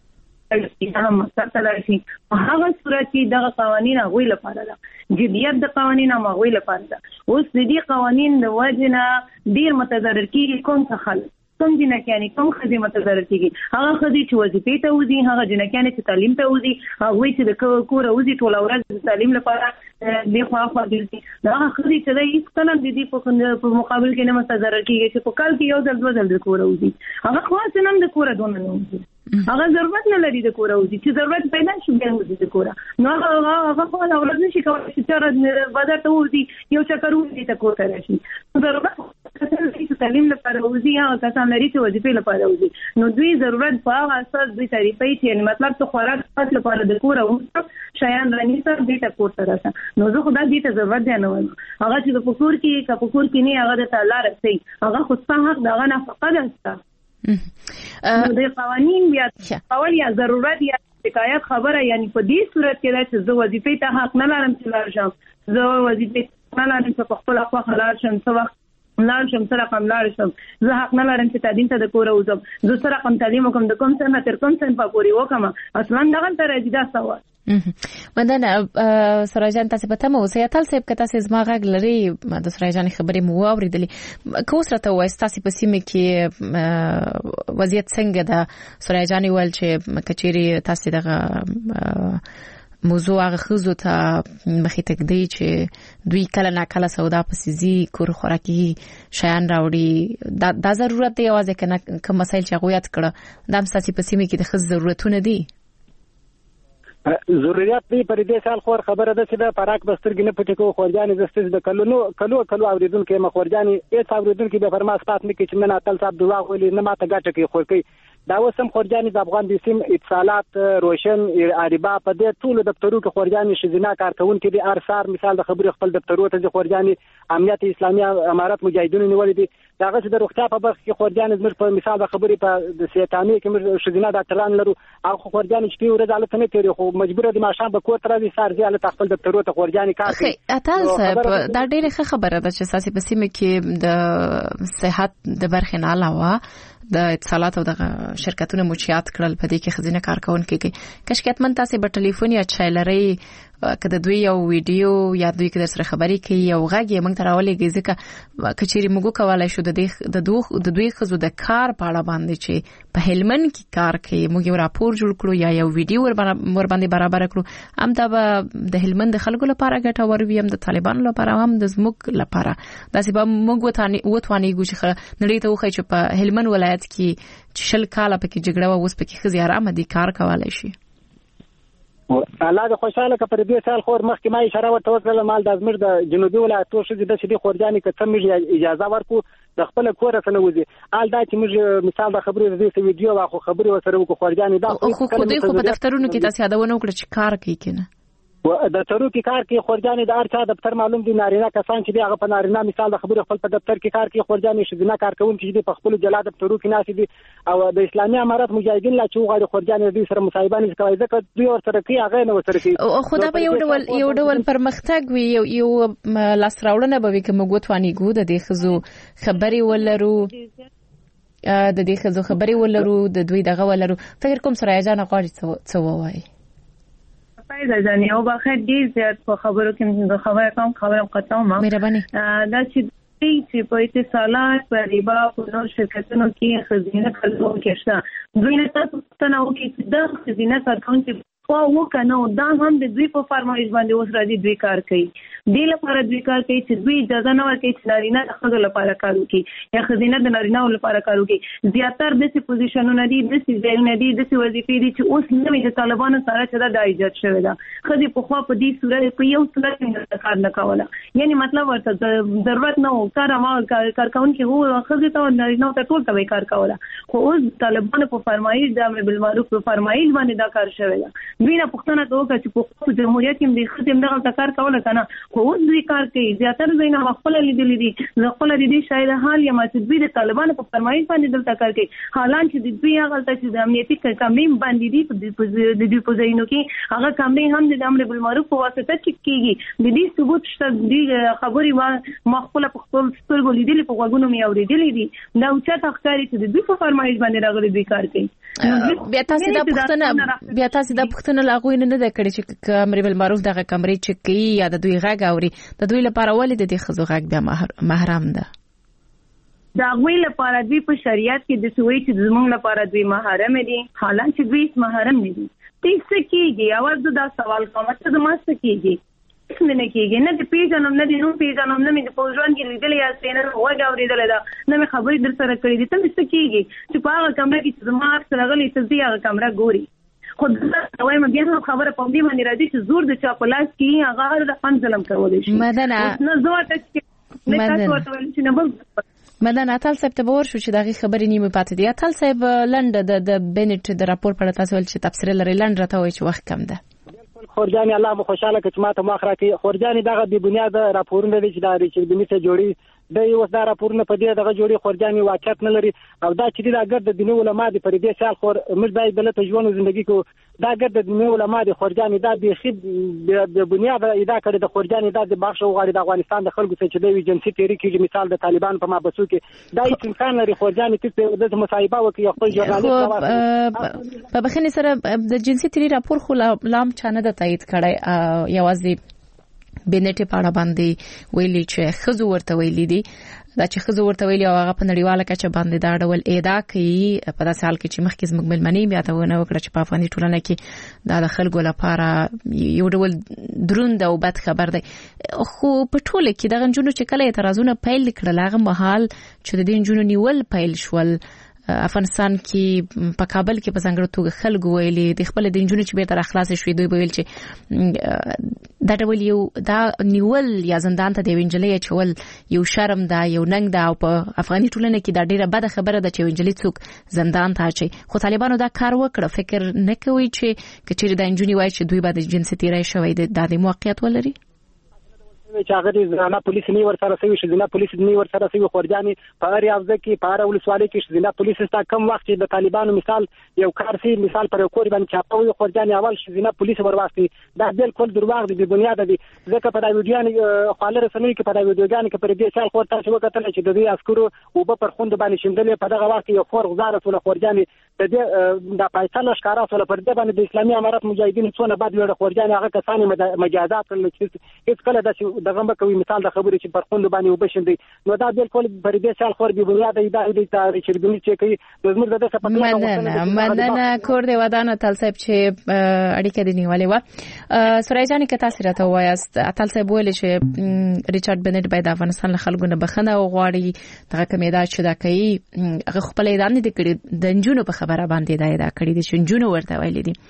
S6: هم مستقله شي هغه صورت چې دغه قوانين هغه لپاره ده جديت د قوانين هغه لپاره ده اوس د دې قوانين د وجنه ډیر متضرر کیږي کوم څه خلک کوم جنکیانی کوم خدمت متضرر کیږي هغه خدي چې وظیفې ته وځي هغه جنکیانی چې تعلیم ته وځي هغه چې د کور وځي ټول ورځ د تعلیم لپاره د خوا خوا ګرځي دا خدي چې د هیڅ کله د دې په مقابل کې نه متضرر کیږي چې په کال کې یو ځل دوه ځل د کور وځي هغه خاص نن د کور دونه نه وځي هغه ضرورت نه لري د کور وځي چې ضرورت پیدا شي بیا وځي د کور نو هغه هغه خو لا ورځ نشي کولای چې تر بازار ته وځي یو چکر وځي ته کور ته راشي ضرورت چې تعلیم لپاره وځي هغه کسان لري چې وظیفې لپاره وځي نو دوی ضرورت په هغه اساس دوی تعریفي چې مطلب ته خوراک پات لپاره د کور وځي شایان رانی سره دې ته کور ته راځي نو زه خدای دې ته ضرورت دی نه وایم هغه چې د پکور کې کا پکور کې نه هغه د تعالی رسي هغه خو څه حق دغه نه فقط است نو د قوانین بیا اول یا ضرورت یا شکایت خبره یعنی په دې صورت کې چې زه وظیفې ته حق نه لرم چې لار شم زه وظیفې نه لرم چې په خپل خوا خلار شم څه وخت لاړ شم سره کوم لاړ شم زه حق نه لرم چې تعلیم ته د کور وځم زه سره کوم تعلیم کوم د کوم څه نه تر کوم څه په پوري وکم اصلا دغه تر اجازه سوال
S4: مندنه سراجان تاسو په تمه اوسئ تل سیب کته تاسو زما غږ لري د سراجان خبرې مو اوریدلې کوسرته وای تاسو په سیمه کې وضعیت څنګه ده سراجان ول چې کچيري تاسو دغه موضوع هغه خزو ته مخې ته دی چې دوی کله نه کله سودا پسیزي کور خوراکي شیان راوړي دا, دا ضرورت دی اوازه کنه کوم مسایل چې غویات کړه دا مساسي په سیمه کې د خز ضرورتونه دي
S7: ضرورت دی پر دې سال خور خبره ده چې د پراک بسترګ نه پټ کو خورجانې زستز د کلو نو کلو کلو اوریدونکو مخورجانې هیڅ اوریدونکو به فرما سپات نه کې چې من اتل صاحب دوا غولي نه ماته ګټه کې خور کوي دا وسم خورجانې د افغان د سیم اتصالات روشن اربا په دې ټول دفترو کې خورجانې شزینا کارکونکو دي ارسار مثال د خبرې خپل دفترو ته خورجانې امنیت اسلامي امارات مجاهدینو نیولې دي داغه چې د روغتیا په برخه کې خورجانې زموږ په مثال د خبرې په د سیتامي کې موږ شزینا ډاکټران لرو او خورجانې چې ورځ حالت نه تیری خو مجبور دي ماشام به کور تر دي سار زی حالت خپل دفترو ته خورجانې کار کوي
S4: اتل صاحب دا ډېره ښه خبره ده چې ساسي په سیمه کې د صحت د برخې نه علاوه د اتصالات او د شرکتونو مچیات کړل په دې کې خزینه کارکونکو کې کشکات من تاسو په ټلیفون یا چایلري کده دوی یو ویډیو یا دوی کې سره خبري کوي او غږی موږ ته راولېږي ځکه کچيري موږ کولای شو د د دوه د دوی خزو د کار په اړه باندې چې په هلمن کې کار کوي موږ یو راپور جوړ کړو یا یو ویډیو ور باندې برابر کړو هم دا د هلمن د خلکو لپاره ګټور وي هم د طالبانو لپاره هم د زموږ لپاره دا چې به موږ وتانی وتوانی ګوشي نړۍ ته وخی چې په هلمن ولایت کې شل کاله پکې جګړه و اوس پکې خزي آرام دي کار کولای شي
S7: الله د خوشاله کپر دې سال خور مخکې ما اشاره ورته وکړه مال د ازمیر د جنوبي ولایتو شې د شدي خورجانې کته مې اجازه ورکو د خپل کور سره وځي آل دا چې موږ مثال د خبرې د دې ویډیو واخو خبرې وسره وکړو خورجانې دا
S4: خو خو دې خو په دفترونو کې تاسو یادونه وکړه چې کار کوي کنه
S7: و د ترو کې کار کې خورجانې د ارچا دفتر معلوم دي نارینه کسان چې هغه په نارینه مثال د خبرې خپل په دفتر کې کار کوي خورجانې شذنا کار کوونکي چې په خپل جلا دفترو کې ناس دي او د اسلامي امارات مجاهدین لا چې غواړي خورجانې د سره مصاحبه کوي ځکه دوی ورسره کوي هغه نه ورسره کوي
S4: خو دا به یو ډول یو ډول پرمختګ وي یو یو لاس راوړنه به وي کوم غوتوانی ګو د دې خزو خبري ولرو د دې خزو خبري ولرو د دوی دغه ولرو فکر کوم سره جان غواړي څه وایي
S6: فایده ځنی او بخیر دې زیات په خبرو کې د خبرو کوم خبرو قطعه ما
S4: مهرباني
S6: دا چې چې په اتصالات په ریبا په نور شرکتونو کې خزینه کارکونکو کې شته دوی نه تاسو ته نو کې د خزینه کارکونکو او وکنه دا هم د دوی په فرمایش باندې اوس راځي دوی کار کوي د لپاره دوی کار کوي چې دوی اجازه نه ورکوي چې نارینه د ښځو لپاره کار وکړي یا ښځینه د نارینه‌و لپاره کار وکړي زیاتره داسې پوزیشنونه دي داسې ځایونه دي داسې وظیفې دي چې اوس نوې د طالبانو سره چې دا د ایجاد شوې ده ښځې پخوا په دې صورت په یو صورت کې کار نه کوله یعنی مطلب ورته ضرورت نه و کار ما کارکونکي وو ښځې ته نارینه‌و ته ټول ته کار کوله خو اوس طالبانو په فرمایش د امر بالمعروف په فرمایش باندې دا کار شوی ده دوی نه پښتنه توګه چې په جمهوریت کې د ښځې دغه کار کوله کنه خو اوس دوی کار کوي زیاتره دوی نه خپل لیدلې دي خپل د دې شاید حال یا چې دوی د طالبانو په فرمایش باندې دلته کار کوي حالان چې دوی هغه چې د امنیتي کمرې باندې دي د دې په ځایونو کې هغه کمرې هم د امر بالمعروف په واسطه چې کیږي د دې ثبوت شته د خبرې ما خپل په خپل سترګو لیدلې په غوږونو مې اورېدلې دي دا اوچا تخکاری چې د دوی په فرمایش باندې راغلي دوی کار کوي
S4: بیا تاسو دا پښتنه بیا تاسو دا پښتنه لاغوي نه ده کړی چې امر بالمعروف دغه کمرې چې کوي یا د دوی غږ اوري د دوی لپاره ولې د دې خزو غږ بیا محرم ده
S6: دا غوي لپاره دوی په شریعت کې د سوي چې زمونږ لپاره دوی محرم دي حالان چې دوی محرم نه دي تاسو کېږي اواز دا سوال کوم چې د ماسته کېږي څنګه کېږي نه د پیژنم نه د نو پیژنم نه د پوزژن کې لیدل یا سینر وګ اوریدل دا نه مې خبرې در سره کړې دي ته څه کېږي چې په هغه کمره کې چې زما سره غلي ته دی هغه کمره ګوري خو دا وایم بیا هم خبره په دې باندې راځي چې زور د چا په لاس کې هغه د فن ظلم کولای شي
S4: مدنه
S6: نه زه ته نه تاسو ورته ویل چې نه بل
S4: مدنه اتل صاحب ته باور شو چې دغه خبرې نیمه پاتې دي اتل صاحب لنډ د د بنټ د راپور په اړه تاسو ول چې تفسیر لري لنډ راته وایي چې وخت کم ده
S7: خورجاني الله مو خوشاله کړي ماته مخره کې خورجاني دغه د بنیاد راپورونه دي چې دا چې د میته جوړي د یو دا راپورونه په دې دغه جوړي خورجاني واقعیت نه لري او دا چې دا ګرد د دیني علما دي پر دې سال خور موږ باید دلته ژوند ژوندۍ کو دا ګرد د دیني علما دي خورجاني دا د خید د بنیاد ادا کړي د خورجاني دا د بخښ غواړي د افغانستان د خلکو چې د جنسي تحریک کې مثال د طالبان په مابسو کې دا هیڅ امکان لري خورجاني چې د مصاحبه وکړي خپل ژورنالیست
S4: په بخښنې سره د جنسي تحریک راپور خو لام چانه د تایید کړي یوازې بنټ په اړه باندې ویلي چې خزو ورته ویلي دي دا چې خزو ورته ویلي او هغه په نړیواله کچه باندې دا ډول ادا کوي په داسې حال کې چې مخکې زموږ ملمنې بیا ته ونه وکړه چې په افغاني ټولنه کې دا د خلکو لپاره یو ډول دروند او بد خبر دی خو په ټوله کې دغه جنونو چې کله اعتراضونه پیل کړل هغه مهال چې د دې جنونو نیول پیل شول افغانستان کې په کابل کې په څنګه توګه خلکو ویلي د خپل د جنونو چې به تر اخلاص شوي دوی ویل چې دا ډول یو دا نیول یا زندان ته دی وینجلې چول یو شرم دا یو ننګ دا او په افغاني ټولنه کې دا ډیره بده خبره ده چې وینجلې څوک زندان ته اچي خو طالبانو دا کار وکړ فکر نه کوي چې کچېر د انجونی وای چې دوی به د جنسي تیرای شوی د د موقعیت ولري
S7: چې هغه د زنانه پولیس نه ورسره سوي شزینه پولیس نه ورسره سوي خورجاني په ریاض کې په اړه ولسوالۍ کې شزینه پولیس ستا کم وخت د طالبانو مثال یو کارسي مثال پر کور باندې چاپوي خورجاني اول شزینه پولیس ورواستي دا بالکل دروغ دي په بنیاد دي ځکه په دا ویډیو خاله رسنۍ کې په دا ویډیوګان کې پر دې سال خور تاسو وکړل چې د دې عسکرو او په خوند باندې شیندلې په دغه وخت یو خور غزاره ټول خورجاني د دې د پایتل ښکارا ټول پر دې باندې د اسلامي امارات مجاهدین څونه بعد ویډیو خورجاني هغه کسانې مجازات کړل چې هیڅ کله د دغه مکوي مثال د خبرې چې پر خوند باندې وبشندي نو دا بالکل پر دې سال خور به بنیاد ادعا دي چې د دې چې کوي د زموږ د څه
S4: پټه مدنه کور دی ودانه تل صاحب چې اړیکه دی نیولې و سورای جان کې تاسو راته وایاست تل صاحب ویل چې ریچارډ بنټ باید افغانستان له خلکو نه بخنه او غواړي دغه کمیدا چې دا کوي هغه خپل اعلان دي کړی د انجونو په خبره باندې دا ادا کړی دي چې انجونو ورته ویل دي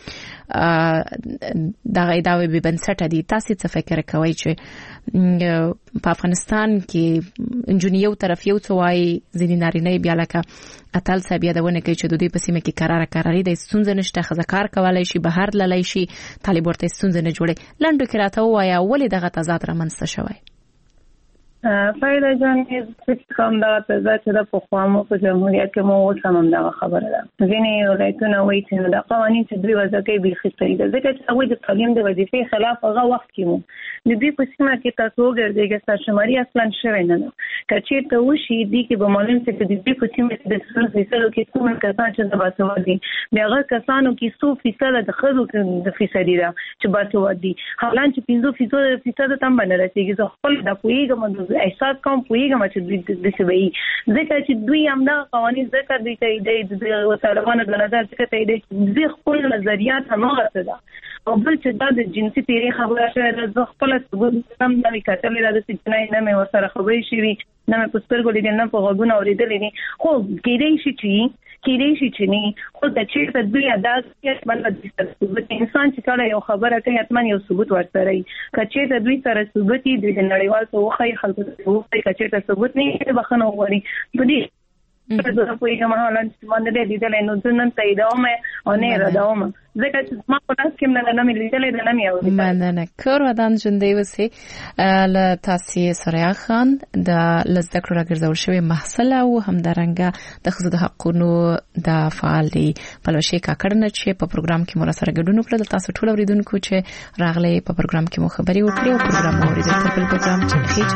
S4: دا ادعاوې به بنسټ دي تاسو څه فکر کوئ چې په افغانستان کې انجونی یو طرف یو څوای ځینې نارینه بیا لکه اتل صاحب یادونه کوي چې د دې په سیمه کې قرار قراري د ستونزې نشته خزکار کولای شي بهر للی شي طالب ورته ستونزې نه جوړي لنډو کې راته وایا ولې دغه تضاد رامنځته شوی
S6: فایده جان هیڅ کوم دا تضاد چې د پخوامو په جمهوریت کې مو وسمم دا خبره ده ځینې ولایتونه وایي چې دا قوانين چې دوی وځکې به خستري ده ځکه چې هغه د تعلیم د وظیفې خلاف هغه وخت کې مو د دې په سیمه کې تاسو ګرځېږئ چې شماري اصلا شوی نه کچې ته وشي دي کې به معلوم څه د دې په سیمه کې د څو فیصدو کې کوم کسان چې د باسوادي بیا هغه کسانو کې څو فیصد د خزو د فیصدي دا چې باسوادي حالان چې پنځه فیصد فیصد تم باندې رسیدي زه خپل د پویګم د احساس کوم پویګم چې د سوي ځکه چې دوی هم دا قوانين ذکر دي چې د طالبانو د نظر څخه ته د خپل نظریات هم غوښته ده او بل چې دا د جنسي تیری خبره شوه د خپل ثبوت هم نه وکړل د سچنای نه مې ورسره خبرې شوې نه مې پستر ګولې نه په غوونه اوریدلې دي خو کېدې شي چې کېدې شي چې نه خو د چې د دوی انداز کې باندې ثبوت انسان چې کله یو خبره کوي اتمن یو ثبوت ورسره وي کچې د دوی سره ثبوت دي د نړیوال توخی خلکو ته وایي کچې ته ثبوت نه بخنه وغوري دوی زه په یوه مهال چې باندې دې لیدل نو ځنن ته ایدومه او نه راځوم ځکه چې ما په تاسو کې نه نه مې لیدل نه مې اورېدل
S4: مننه کور ودان ژوندې وسی ل تاسو سریا خان د لزدکړو راګرځول شوی محصل او همدارنګه د خزو د حقونو د فعال دی پلوشي کاکړنه چې په پروګرام کې مور سره ګډون وکړل تاسو ټول اوریدونکو چې راغلي په پروګرام کې مو خبري وکړي او پروګرام اوریدل په پروګرام چې خې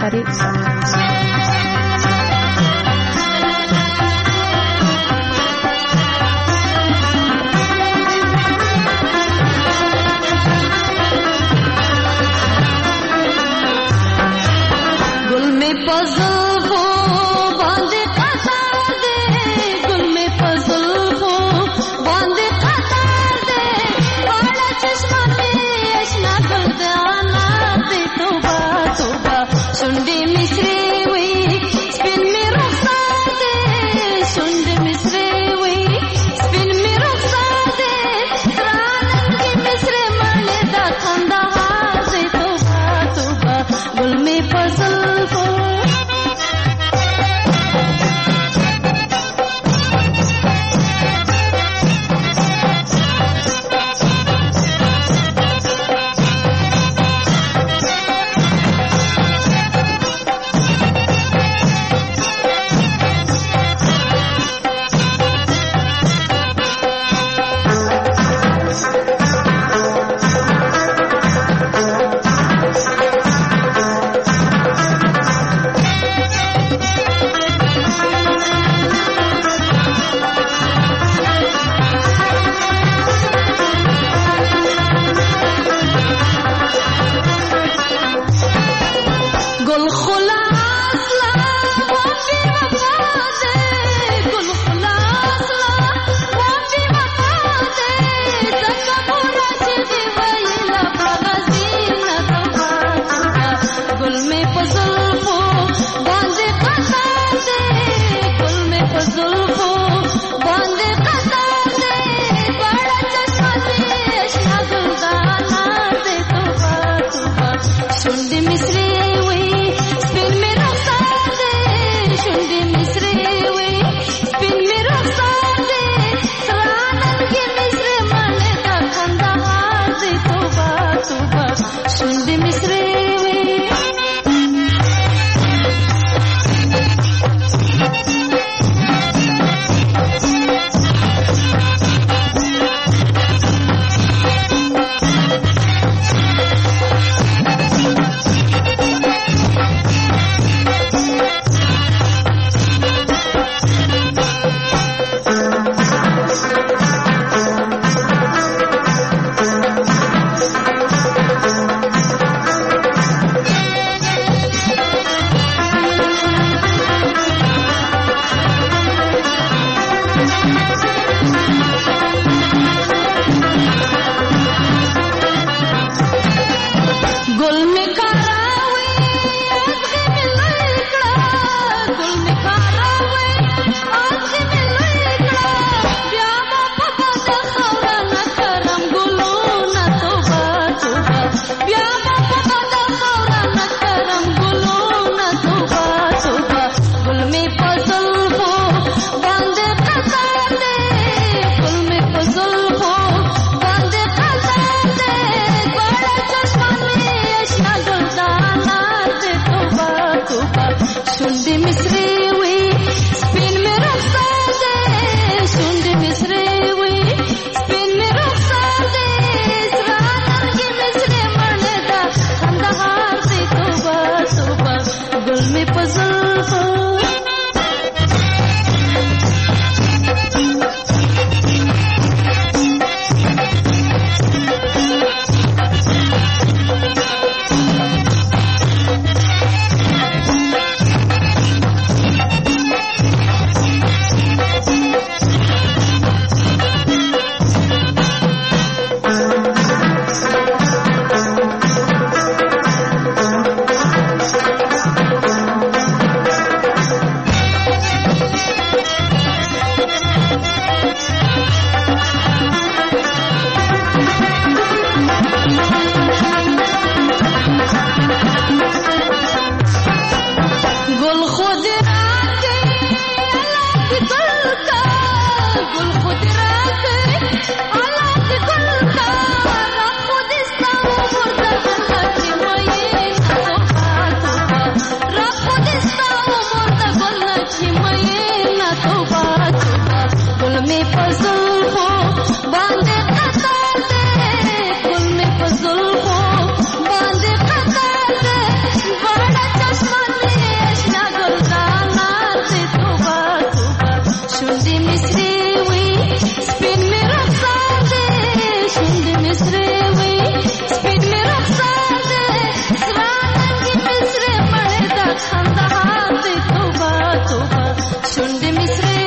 S4: چاري
S8: me puzzle گل خود راکے اللہ کی گل کا گل خود راکے اللہ کی گل کا خود استاو مرد گل کی مئی توبہ توبہ خود استاو مرد گل کی مئی توبہ توبہ گل میں فضل ہو باندے قطار دے گل میں فضل ہو باندے قطار دے بڑا چشمہ دیش نا گل دانا دے توبہ توبہ شندی مصری وی سپین میں رخصار دے شندی مصری وی سپین میں رخصار دے سرانن کی مصری بڑے دا خندہار دے توبہ توبہ شندی مصری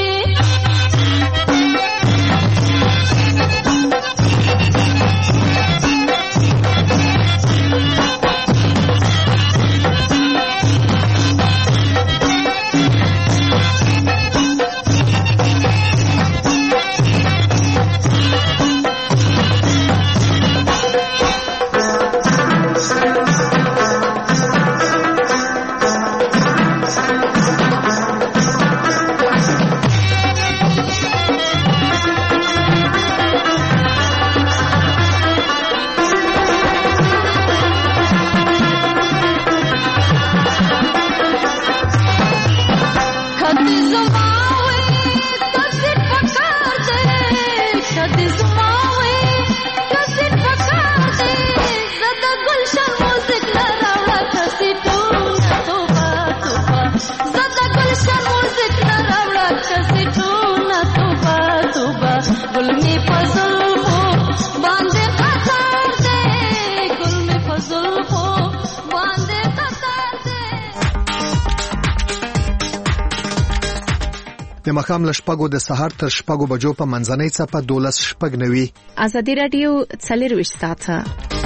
S9: د مخام له شپږو د سهار تر شپږو بجو په منځنۍ څپه دولس شپږ نوي
S4: ازادي رادیو څلرویشت ساعته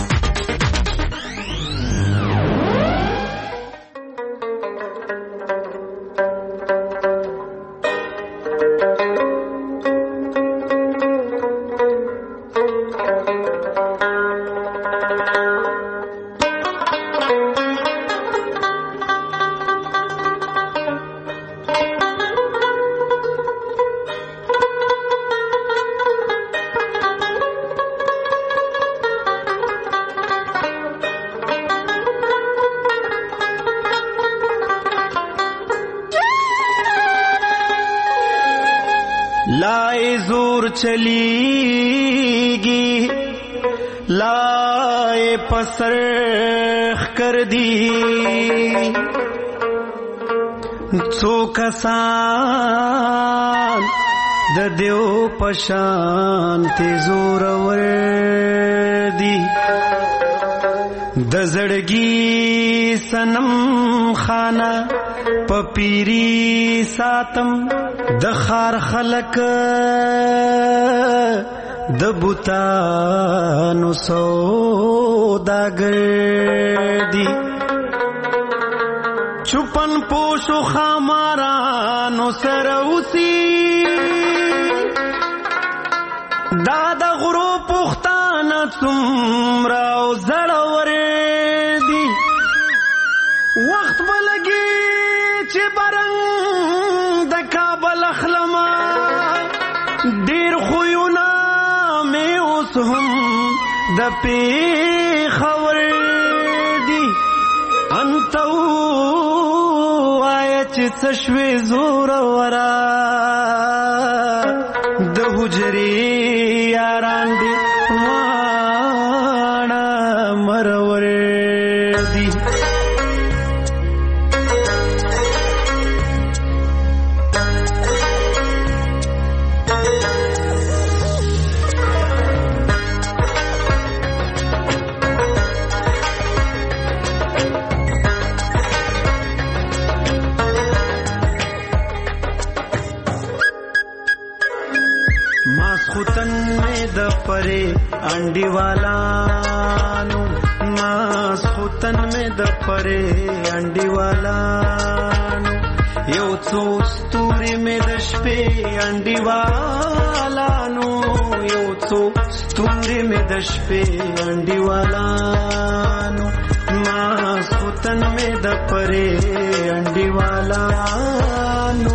S10: لائے زور چلی گی لائے پسرخ کر دی څو کسان د دیو پشان ته زور ور دی د زړګي سنم خانه پپیری ساتم د خار خلق د بوتانو سوداګر دی چپن پوشو خامارانو سروسی دادا غرو پختانه څومره زړور دی وخت بلګي چې برنګ د کابل اخلما ډیر خوونه مې اوس هم د پیښور دی انتو آیا چې څه شوې زور ورا د حجرې یاران دی واړه مرور دی پرے انڈی والانو ماس خوتن میں د پرے انڈی والانو یو څو ستوري میں د شپې انڈی والانو یو څو ستوري میں د شپې انڈی والانو मास्खुतन में द परे अंडी वाला नो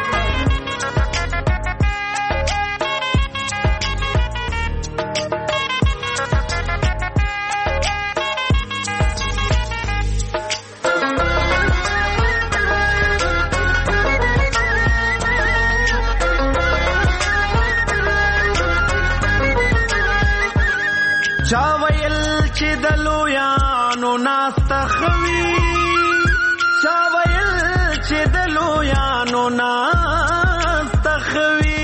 S10: चावयल चिदलो यानो नास्तखवी चावयल चिदलो यानो नास्तखवी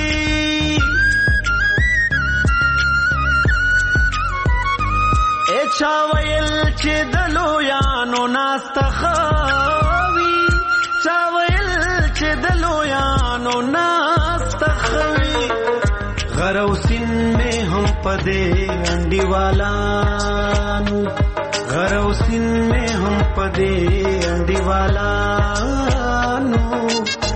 S10: ए चावयल चिदलो यानो नास्तखवी चावयल चिदलो यानो नास्तखवी गरौसिन में हम पदे अंडी वाला नु गरौसिन में हम पदे अंडी वाला नु